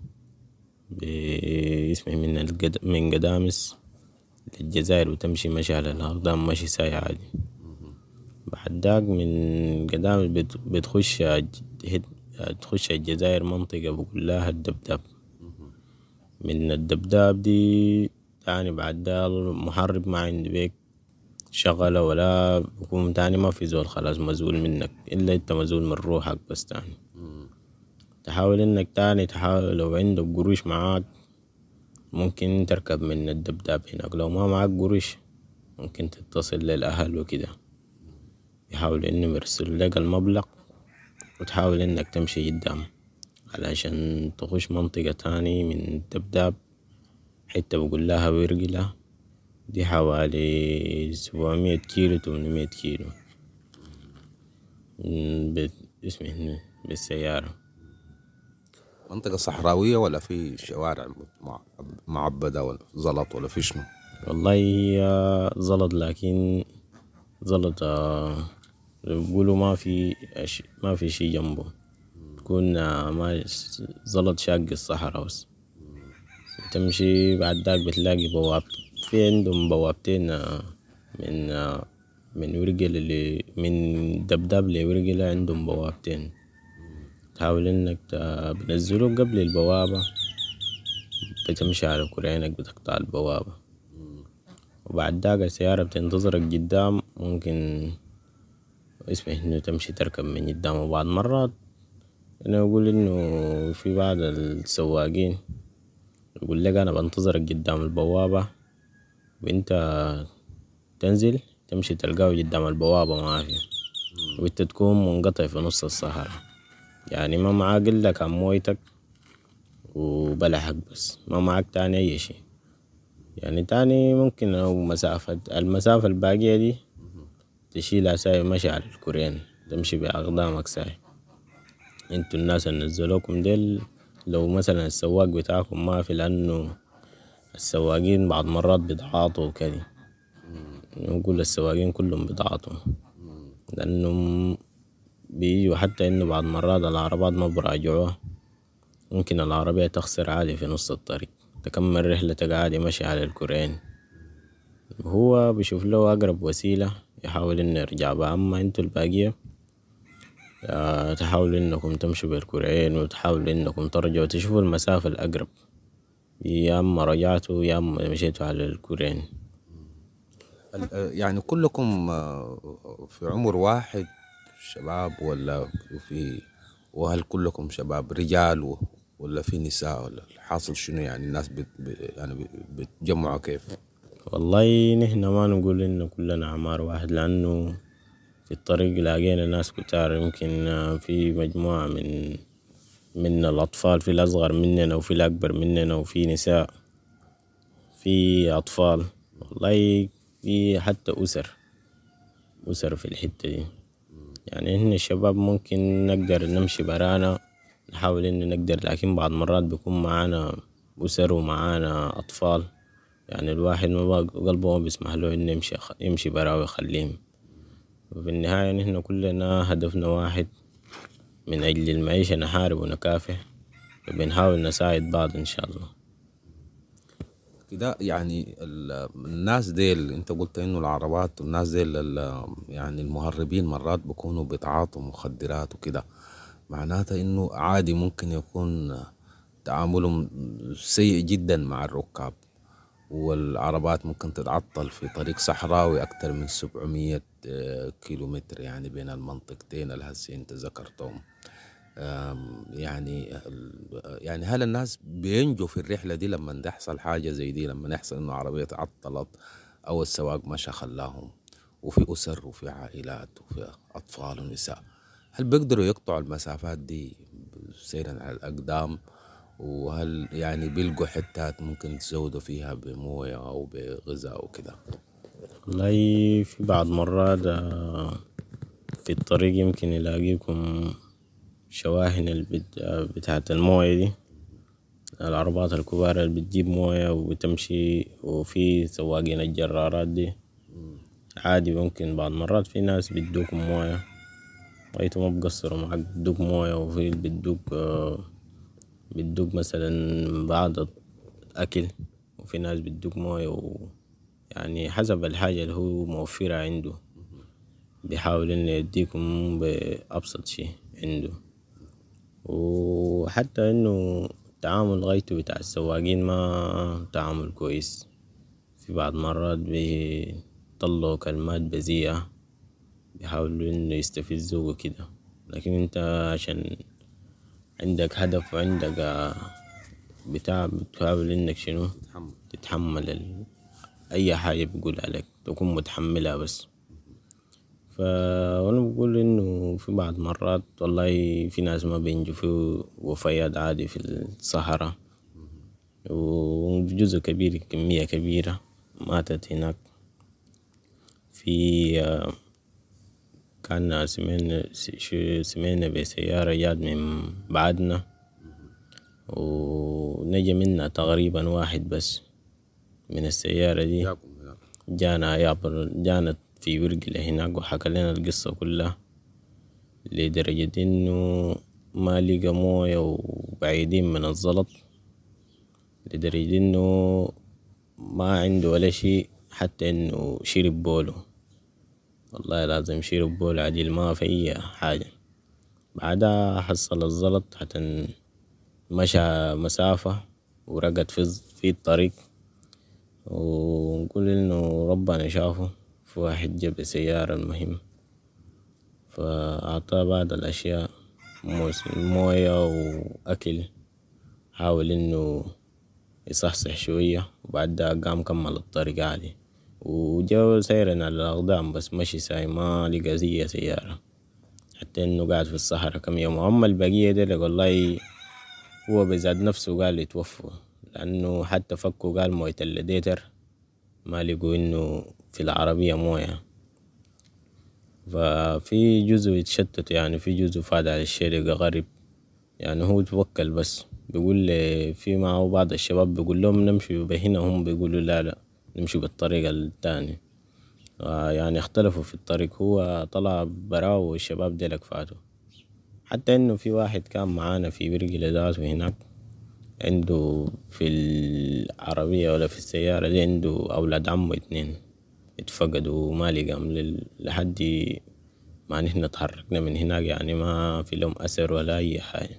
باسمه من القد... من قدامس للجزائر، وتمشي مشي على الأقدام مشي ساي عادي. بعد داك من قدامس بت... بتخش هد... تخش الجزائر منطقة بقول لها الدبداب. من الدبداب دي تاني بعد دا المحرب ما عندي بيك شغلة ولا بكون تاني، ما في زول خلاص مزول منك إلا أنت مزول من روحك بس. تاني تحاول إنك تاني تحاول لو عندك قروش معاك ممكن تركب من الدبداب هناك، لو ما معاك قروش ممكن تتصل للأهل وكده يحاول إنه يرسل لك المبلغ، وتحاول إنك تمشي قدام علشان تخش منطقة تاني من الدبداب حتى بقول لها ورقلة. دي حوالي سبعمية كيلو تمنمية كيلو اسمه بالسيارة. منطقة صحراوية ولا في شوارع معبدة ولا زلط ولا في شنو؟ والله هي زلط، لكن زلط بيقولوا ما في أش... ما في شي جنبه، تكون ما زلط شاق الصحراء بس. تمشي بعد داك بتلاقي بواب، في عندهم بوابتين من من ورقل اللي من دبداب لورقلة، عندهم بوابتين تحاول انك بنزلوك قبل البوابة، بتمشي على كرعينك بتقطع البوابة، وبعد داك السيارة بتنتظرك قدام. ممكن اسمه انه تمشي تركب من قدام. وبعد مرات انا اقول انه في بعض السواقين يقول لك انا بنتظرك قدام البوابة وانت تنزل تمشي تلقاه قدام البوابة ما في، وانت تكون منقطع في نص الصحراء، يعني ما معاك الا كان مويتك وبلحك بس، ما معاك تاني اي شي. يعني تاني ممكن لو مسافة المسافة الباقية دي تشيلها ساي مشي على الكورين، تمشي بأقدامك ساي. انتوا الناس اللي نزلوكم ديل لو مثلا السواق بتاعكم ما في، لأنه السواقين بعض مرات بيتعاطوا وكده، نقول السواقين كلهم بيتعاطوا لأنهم بيجوا، حتى إنه بعض مرات العربات ما براجعوها، ممكن العربية تخسر عادي في نص الطريق، تكمل رحلتك عادي ماشي على الكورين. هو بيشوف له أقرب وسيلة يحاول إنه يرجع بها. أما انتوا الباقية تحاولوا إنكم تمشوا بالكورين وتحاولوا إنكم ترجعوا تشوفوا المسافة الأقرب، يا أما رجعتوا يا أما مشيتوا على الكورين. يعني كلكم في عمر واحد شباب ولا في، وهل كلكم شباب رجال ولا في نساء ولا الحاصل شنو؟ يعني الناس بت يعني بتجمعوا كيف؟ والله نحن ما نقول إنه كلنا أعمار واحد، لأنه في الطريق لاقينا ناس كتار، يمكن في مجموعة من من الأطفال، في الأصغر مننا وفي الأكبر مننا وفي نساء في أطفال، والله في حتى أسر أسر في الحتة دي. يعني إحنا الشباب ممكن نقدر نمشي برانا نحاول إن نقدر، لكن بعض مرات بيكون معانا أسر ومعانا أطفال، يعني الواحد ما قلبه ما بيسمح له إنه يمشي يمشي برا ويخليهم. وفي النهاية نحن كلنا هدفنا واحد، من أجل المعيشة نحارب ونكافح، وبنحاول نساعد بعض إن شاء الله كده. يعني الناس ديل انت قلت انه العربات والناس ديل يعني المهربين مرات بيكونوا بيتعاطوا مخدرات وكده، معناته انه عادي ممكن يكون تعاملهم سيء جدا مع الركاب، والعربات ممكن تتعطل في طريق صحراوي أكثر من سبعمية كيلومتر يعني بين المنطقتين اللي هسي انت ذكرتهم. يعني يعني هل الناس بينجوا في الرحلة دي لما يحصل حاجة زي دي، لما يحصل انه عربية تعطلت او السواق مشى خلاهم، وفي أسر وفي عائلات وفي أطفال ونساء، هل بيقدروا يقطعوا المسافات دي سيرا على الأقدام؟ وهل يعني بيلقوا حتات ممكن تزودوا فيها بموية أو بغذاء وكده؟ والله في بعض مرات في الطريق يمكن يلاقيكم شواحن بتاعت الموية دي، العربات الكبار اللي بتجيب موية وبتمشي، وفي سواقين الجرارات دي عادي. ممكن بعض مرات في ناس بيدوك موية ويتو ما بقصروا معك، بيدوك موية، وفي بيدوك بيدوك مثلا بعض أكل، وفي ناس بيدوك موية و... يعني حسب الحاجة اللي هو موفرة عنده بيحاول إنه يديكم بأبسط شيء عنده. وحتى إنه التعامل غايته بتاع السواقين ما تعامل كويس، في بعض مرات بيطلعوا كلمات بذيئة بيحاولوا إنه يستفزوه وكده. لكن أنت عشان عندك هدف وعندك بتاع بتحاول إنك شنو تتحمل ال... أي حاجة بيقول عليك تكون متحملها بس. فأنا بقول إنه في بعض مرات والله في ناس ما بينجوا في وفيات عادي في الصحراء، وجزء كبير كمية كبيرة ماتت هناك. في كان سمعنا سمعنا بسيارة جات من بعدنا ونجى منا تقريبا واحد بس من السيارة دي. جانا يابر جانا في ورقلة هناك وحكى لنا القصة كلها، لدرجة إنه ما لقى موية وبعيدين من الزلط، لدرجة إنه ما عنده ولا شيء حتى إنه شرب بوله. والله لازم شرب بول عديل ما في أي حاجة. بعدها حصل الزلط حتى مشى مسافة ورقد في في الطريق، ونقول إنه ربنا شافه في واحد جاب سيارة المهم فأعطاه بعض الأشياء موية وأكل، حاول إنه يصحصح شوية وبعدها قام كمل الطريق عادي. وجاو سيرنا على الأقدام بس مشي ساي ما لقى زي سيارة، حتى إنه قاعد في الصحراء كم يوم. وأما البقية دي والله هو بزاد نفسه قال يتوفوا، لأنه حتى فكوا قال موية الليديتر ما لقوا إنه في العربية موية. ففي جزء يتشتت يعني، في جزء فاد على الشارع غريب يعني. هو توكل بس بيقول لي في معه بعض الشباب بيقول لهم نمشي بهنا، هم بيقولوا لا لا نمشي بالطريقة التانية. يعني اختلفوا في الطريق، هو طلع براو والشباب ديلك فاتوا. حتى إنه في واحد كان معانا في برقلة ذاته هناك عنده في العربية ولا في السيارة دي عنده أولاد عمه اتنين اتفقدوا وما لقاهم لحد ما نحن تحركنا من هناك، يعني ما في لهم أثر ولا أي حاجة.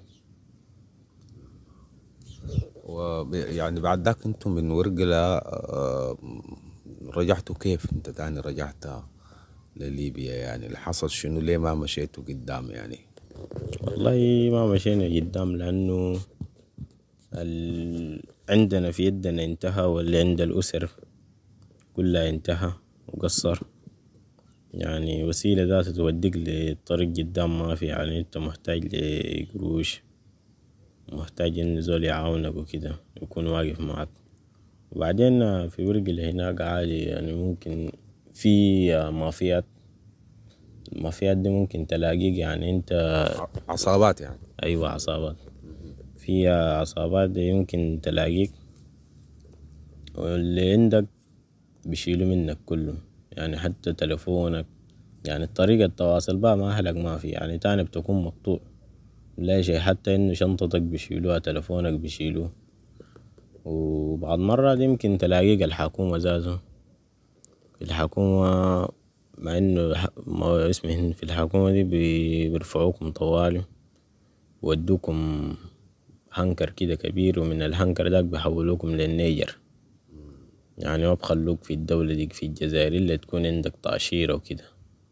ويعني بعد ذاك انتم من ورقلة رجعتوا كيف؟ انت تاني رجعت لليبيا، يعني اللي حصل شنو؟ ليه ما مشيتوا قدام يعني؟ والله ما مشينا قدام لأنه ال... عندنا في يدنا انتهى، واللي عند الأسر كلها انتهى وقصر. يعني وسيلة ذات توديك للطريق قدام ما في، يعني انت محتاج لقروش، محتاج ان زول يعاونك وكده يكون واقف معك. وبعدين في ورقلة هناك عالي يعني ممكن في مافيات، المافيات دي ممكن تلاقيك يعني انت عصابات يعني. ايوه عصابات، في عصابات دي يمكن تلاقيك واللي عندك بيشيلوا منك كله، يعني حتى تلفونك، يعني الطريقة التواصل بقى مع أهلك ما في، يعني تاني بتكون مقطوع لا شيء، حتى إنه شنطتك بيشيلوها، تلفونك بيشيلوه. وبعض مرات يمكن تلاقيك الحكومة ذاته، في الحكومة مع إنه ما اسمه في الحكومة دي بيرفعوكم طوالي وودوكم هنكر كده كبير، ومن الهنكر داك بيحولوكم للنيجر، يعني ما بخلوك في الدولة ديك في الجزائر إلا تكون عندك تأشيرة وكده.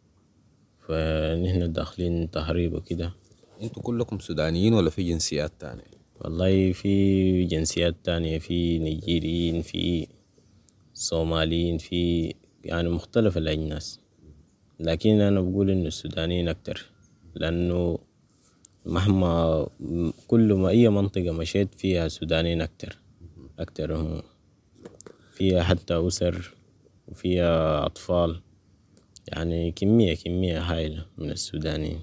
فنحن داخلين تهريب وكده. انتوا كلكم سودانيين ولا في جنسيات تانية؟ والله في جنسيات تانية، في نيجيريين، في صوماليين، في يعني مختلف الأجناس، لكن أنا بقول إنه السودانيين أكتر، لأنه مهما كل ما أي منطقة مشيت فيها سودانيين أكتر أكتر هم فيها، حتى أسر وفيها أطفال، يعني كمية كمية هائلة من السودانيين.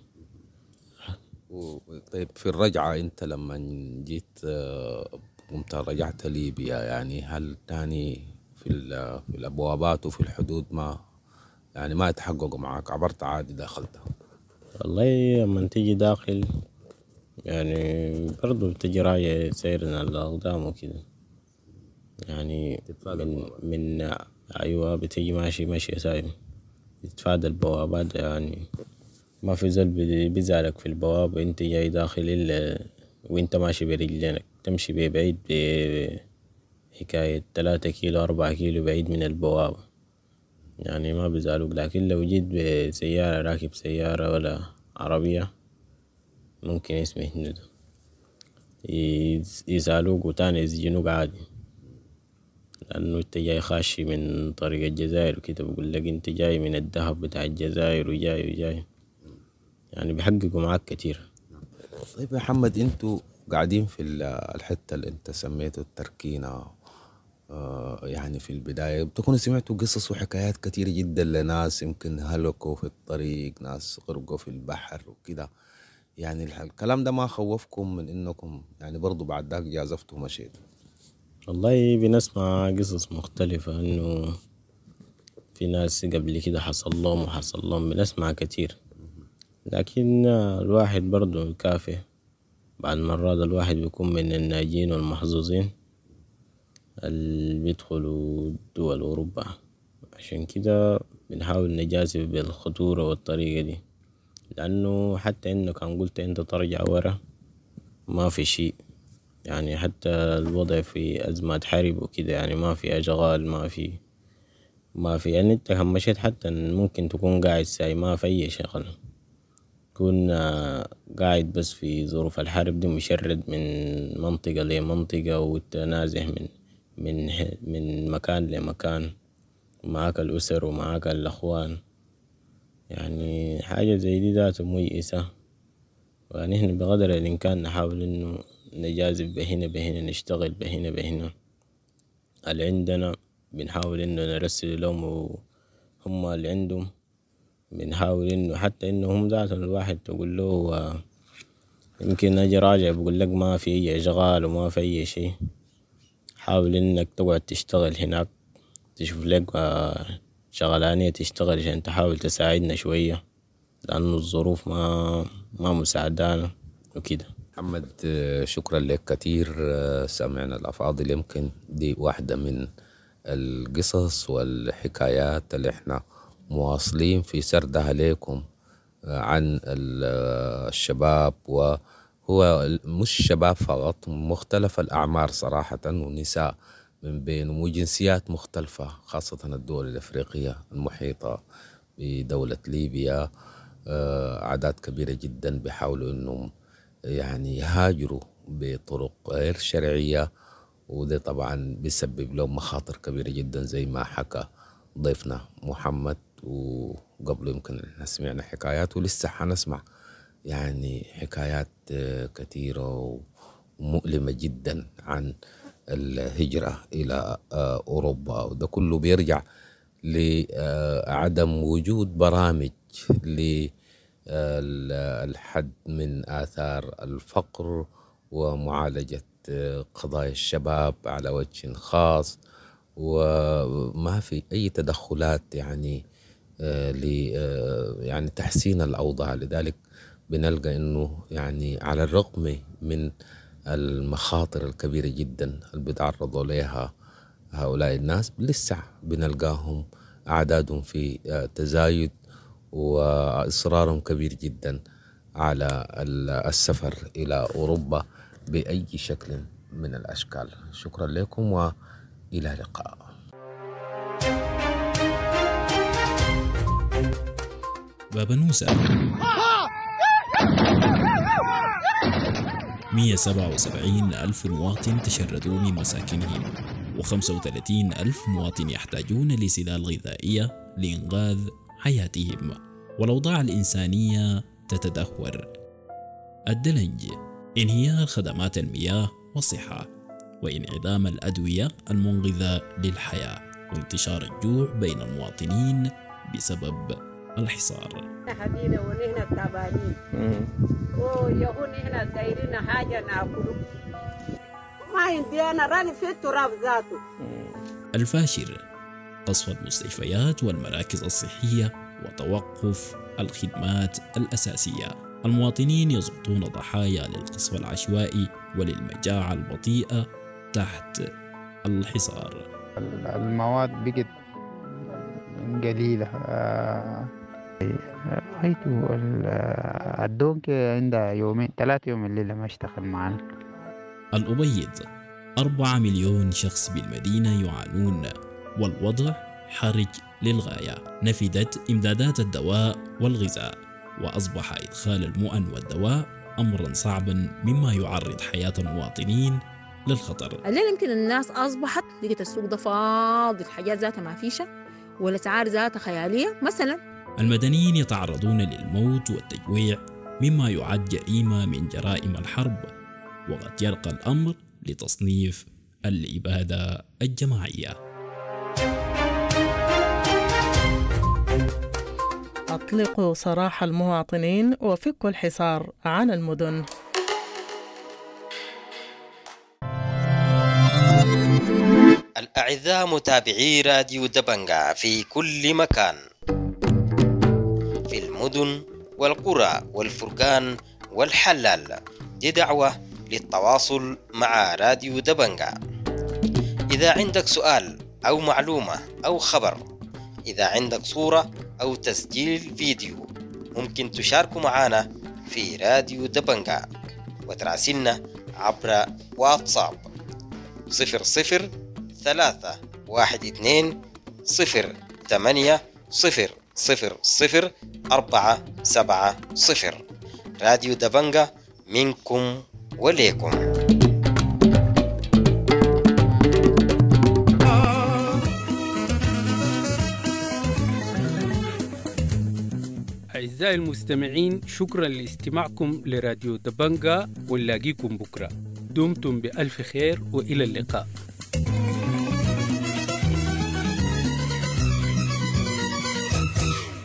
طيب في الرجعة انت لما جيت قمت رجعت ليبيا، يعني هل تاني في, في الأبوابات وفي الحدود ما يعني ما يتحققوا معاك، عبرت عادي داخلتها؟ والله لما تيجي داخل يعني برضو بتجي راية سيرنا لقدام وكده، يعني من, من أيوة بتجي ماشي ماشي سايم تتفادى البوابات، يعني ما في زول بيزعلك في البواب وانت جاي داخل إلا وانت ماشي برجلينك، تمشي ببعيد بحكاية تلاتة كيلو أربعة كيلو بعيد من البوابة، يعني ما بيزعلوك. لكن لو جيت بسيارة راكب سيارة ولا عربية ممكن اسمه هندو يسألوك وتاني يسجنوك عادي، لأنه انت جاي خاشي من طريق الجزائر وكده، بقول لك انت جاي من الدهب بتاع الجزائر وجاي وجاي، يعني بيحققوا معاك كتير. طيب يا محمد، انتوا قاعدين في الحتة اللي انت سميته التركينة، آه يعني في البداية بتكونوا سمعتوا قصص وحكايات كتير جدا لناس يمكن هلكوا في الطريق، ناس غرقوا في البحر وكده، يعني الكلام ده ما خوفكم من انكم يعني برضو بعد ذاك جازفتوا ومشيتوا؟ والله بنسمع قصص مختلفة انه في ناس قبل كده حصل لهم وحصل لهم، بنسمع كتير، لكن الواحد برضو كافي بعد مرات الواحد بيكون من الناجين والمحظوظين اللي بيدخلوا دول أوروبا، عشان كده بنحاول نجازف بالخطورة والطريقة دي، لأنه حتى إنه كان قلت أنت ترجع ورا ما في شيء، يعني حتى الوضع في أزمات حرب وكده يعني ما في أشغال، ما في ما في يعني أنت هم مشيت حتى ممكن تكون قاعد ساي ما في أي شغل، تكون قاعد بس في ظروف الحرب دي مشرد من منطقة لمنطقة وتنازح من من من مكان لمكان، معاك الأسر ومعاك الأخوان، يعني حاجة زي دي ذاته ميئسة، ونحن بقدر الإمكان نحاول إنه نجازف بهنا بهنا، نشتغل بهنا بهنا اللي عندنا، بنحاول إنه نرسل لهم وهم اللي عندهم، بنحاول إنه حتى إنه هم ذاتهم الواحد تقول له يمكن أجي راجع بقول لك ما في أي إشغال وما في أي شيء، حاول إنك تقعد تشتغل هناك، تشوف لك شغلانية تشتغل عشان تحاول تساعدنا شوية، لأنه الظروف ما ما مساعدانا وكده. محمد شكرا لك كتير، سامعنا الأفاضل، يمكن دي واحدة من القصص والحكايات اللي احنا مواصلين في سردها لكم عن الشباب، وهو مش شباب فقط، مختلف الأعمار صراحة ونساء من بينهم وجنسيات مختلفة، خاصة الدول الأفريقية المحيطة بدولة ليبيا، أعداد كبيرة جدا بيحاولوا أنهم يعني يهاجروا بطرق غير شرعية، وده طبعا بيسبب لهم مخاطر كبيرة جدا زي ما حكى ضيفنا محمد، وقبل يمكن احنا سمعنا حكايات ولسه حنسمع يعني حكايات كثيرة ومؤلمة جدا عن الهجرة إلى أوروبا، وده كله بيرجع لعدم وجود برامج للحد من آثار الفقر ومعالجة قضايا الشباب على وجه خاص، وما في أي تدخلات يعني ل يعني تحسين الأوضاع. لذلك بنلقى إنه يعني على الرغم من المخاطر الكبيرة جدا اللي بيتعرضوا لها هؤلاء الناس، لسه بنلقاهم أعدادهم في تزايد وإصرارهم كبير جدا على السفر إلى أوروبا بأي شكل من الأشكال. شكرا لكم وإلى اللقاء. بابا نوسة مئة وسبعة وسبعين ألف مواطن تشردوا من مساكنهم، وخمسة وثلاثين ألف مواطن يحتاجون لسلال غذائية لإنقاذ حياتهم، والأوضاع الإنسانية تتدهور. الدلنج، انهيار خدمات المياه والصحة، وانعدام الأدوية المنقذة للحياة، وانتشار الجوع بين المواطنين بسبب الحصار. حبيبي ونحن تعبانين ويهون هنا دايرين حاجة ناكله، ما عندي أنا راني في التراب ذاته. الفاشر، قصف المستشفيات والمراكز الصحية وتوقف الخدمات الأساسية. المواطنين يسقطون ضحايا للقصف العشوائي وللمجاعة البطيئة تحت الحصار. المواد بقت قليلة. رأيته الدونك عندها يومين ثلاثة يوم الليلة ما اشتغل معنا. الأبيض أربعة مليون شخص بالمدينة يعانون والوضع حرج للغاية. نفدت إمدادات الدواء والغذاء وأصبح إدخال المؤن والدواء أمرا صعبا مما يعرض حياة المواطنين للخطر. الليل يمكن الناس أصبحت لقيت السوق ده فاضي، الحاجات ذاتها ما فيشة والأسعار ذاتها خيالية. مثلا المدنيين يتعرضون للموت والتجويع مما يعد جريمة من جرائم الحرب، وقد يرقى الأمر لتصنيف الإبادة الجماعية. أطلقوا سراح المواطنين وفكوا الحصار عن المدن. الأعزاء متابعي راديو دبنجا في كل مكان، في المدن والقرى والفرقان والحلال، دي دعوة للتواصل مع راديو دبنجا. إذا عندك سؤال أو معلومة أو خبر، إذا عندك صورة أو تسجيل فيديو، ممكن تشاركوا معنا في راديو دبنجا وتراسلنا عبر واتساب صفر صفر ثلاثة واحد اثنين صفر ثمانية صفر صفر صفر أربعة سبعة صفر. راديو دبنجا منكم وليكم. أعزائي المستمعين، شكرا لاستماعكم لراديو دبنجا، ونلاقيكم بكرة. دمتم بألف خير وإلى اللقاء.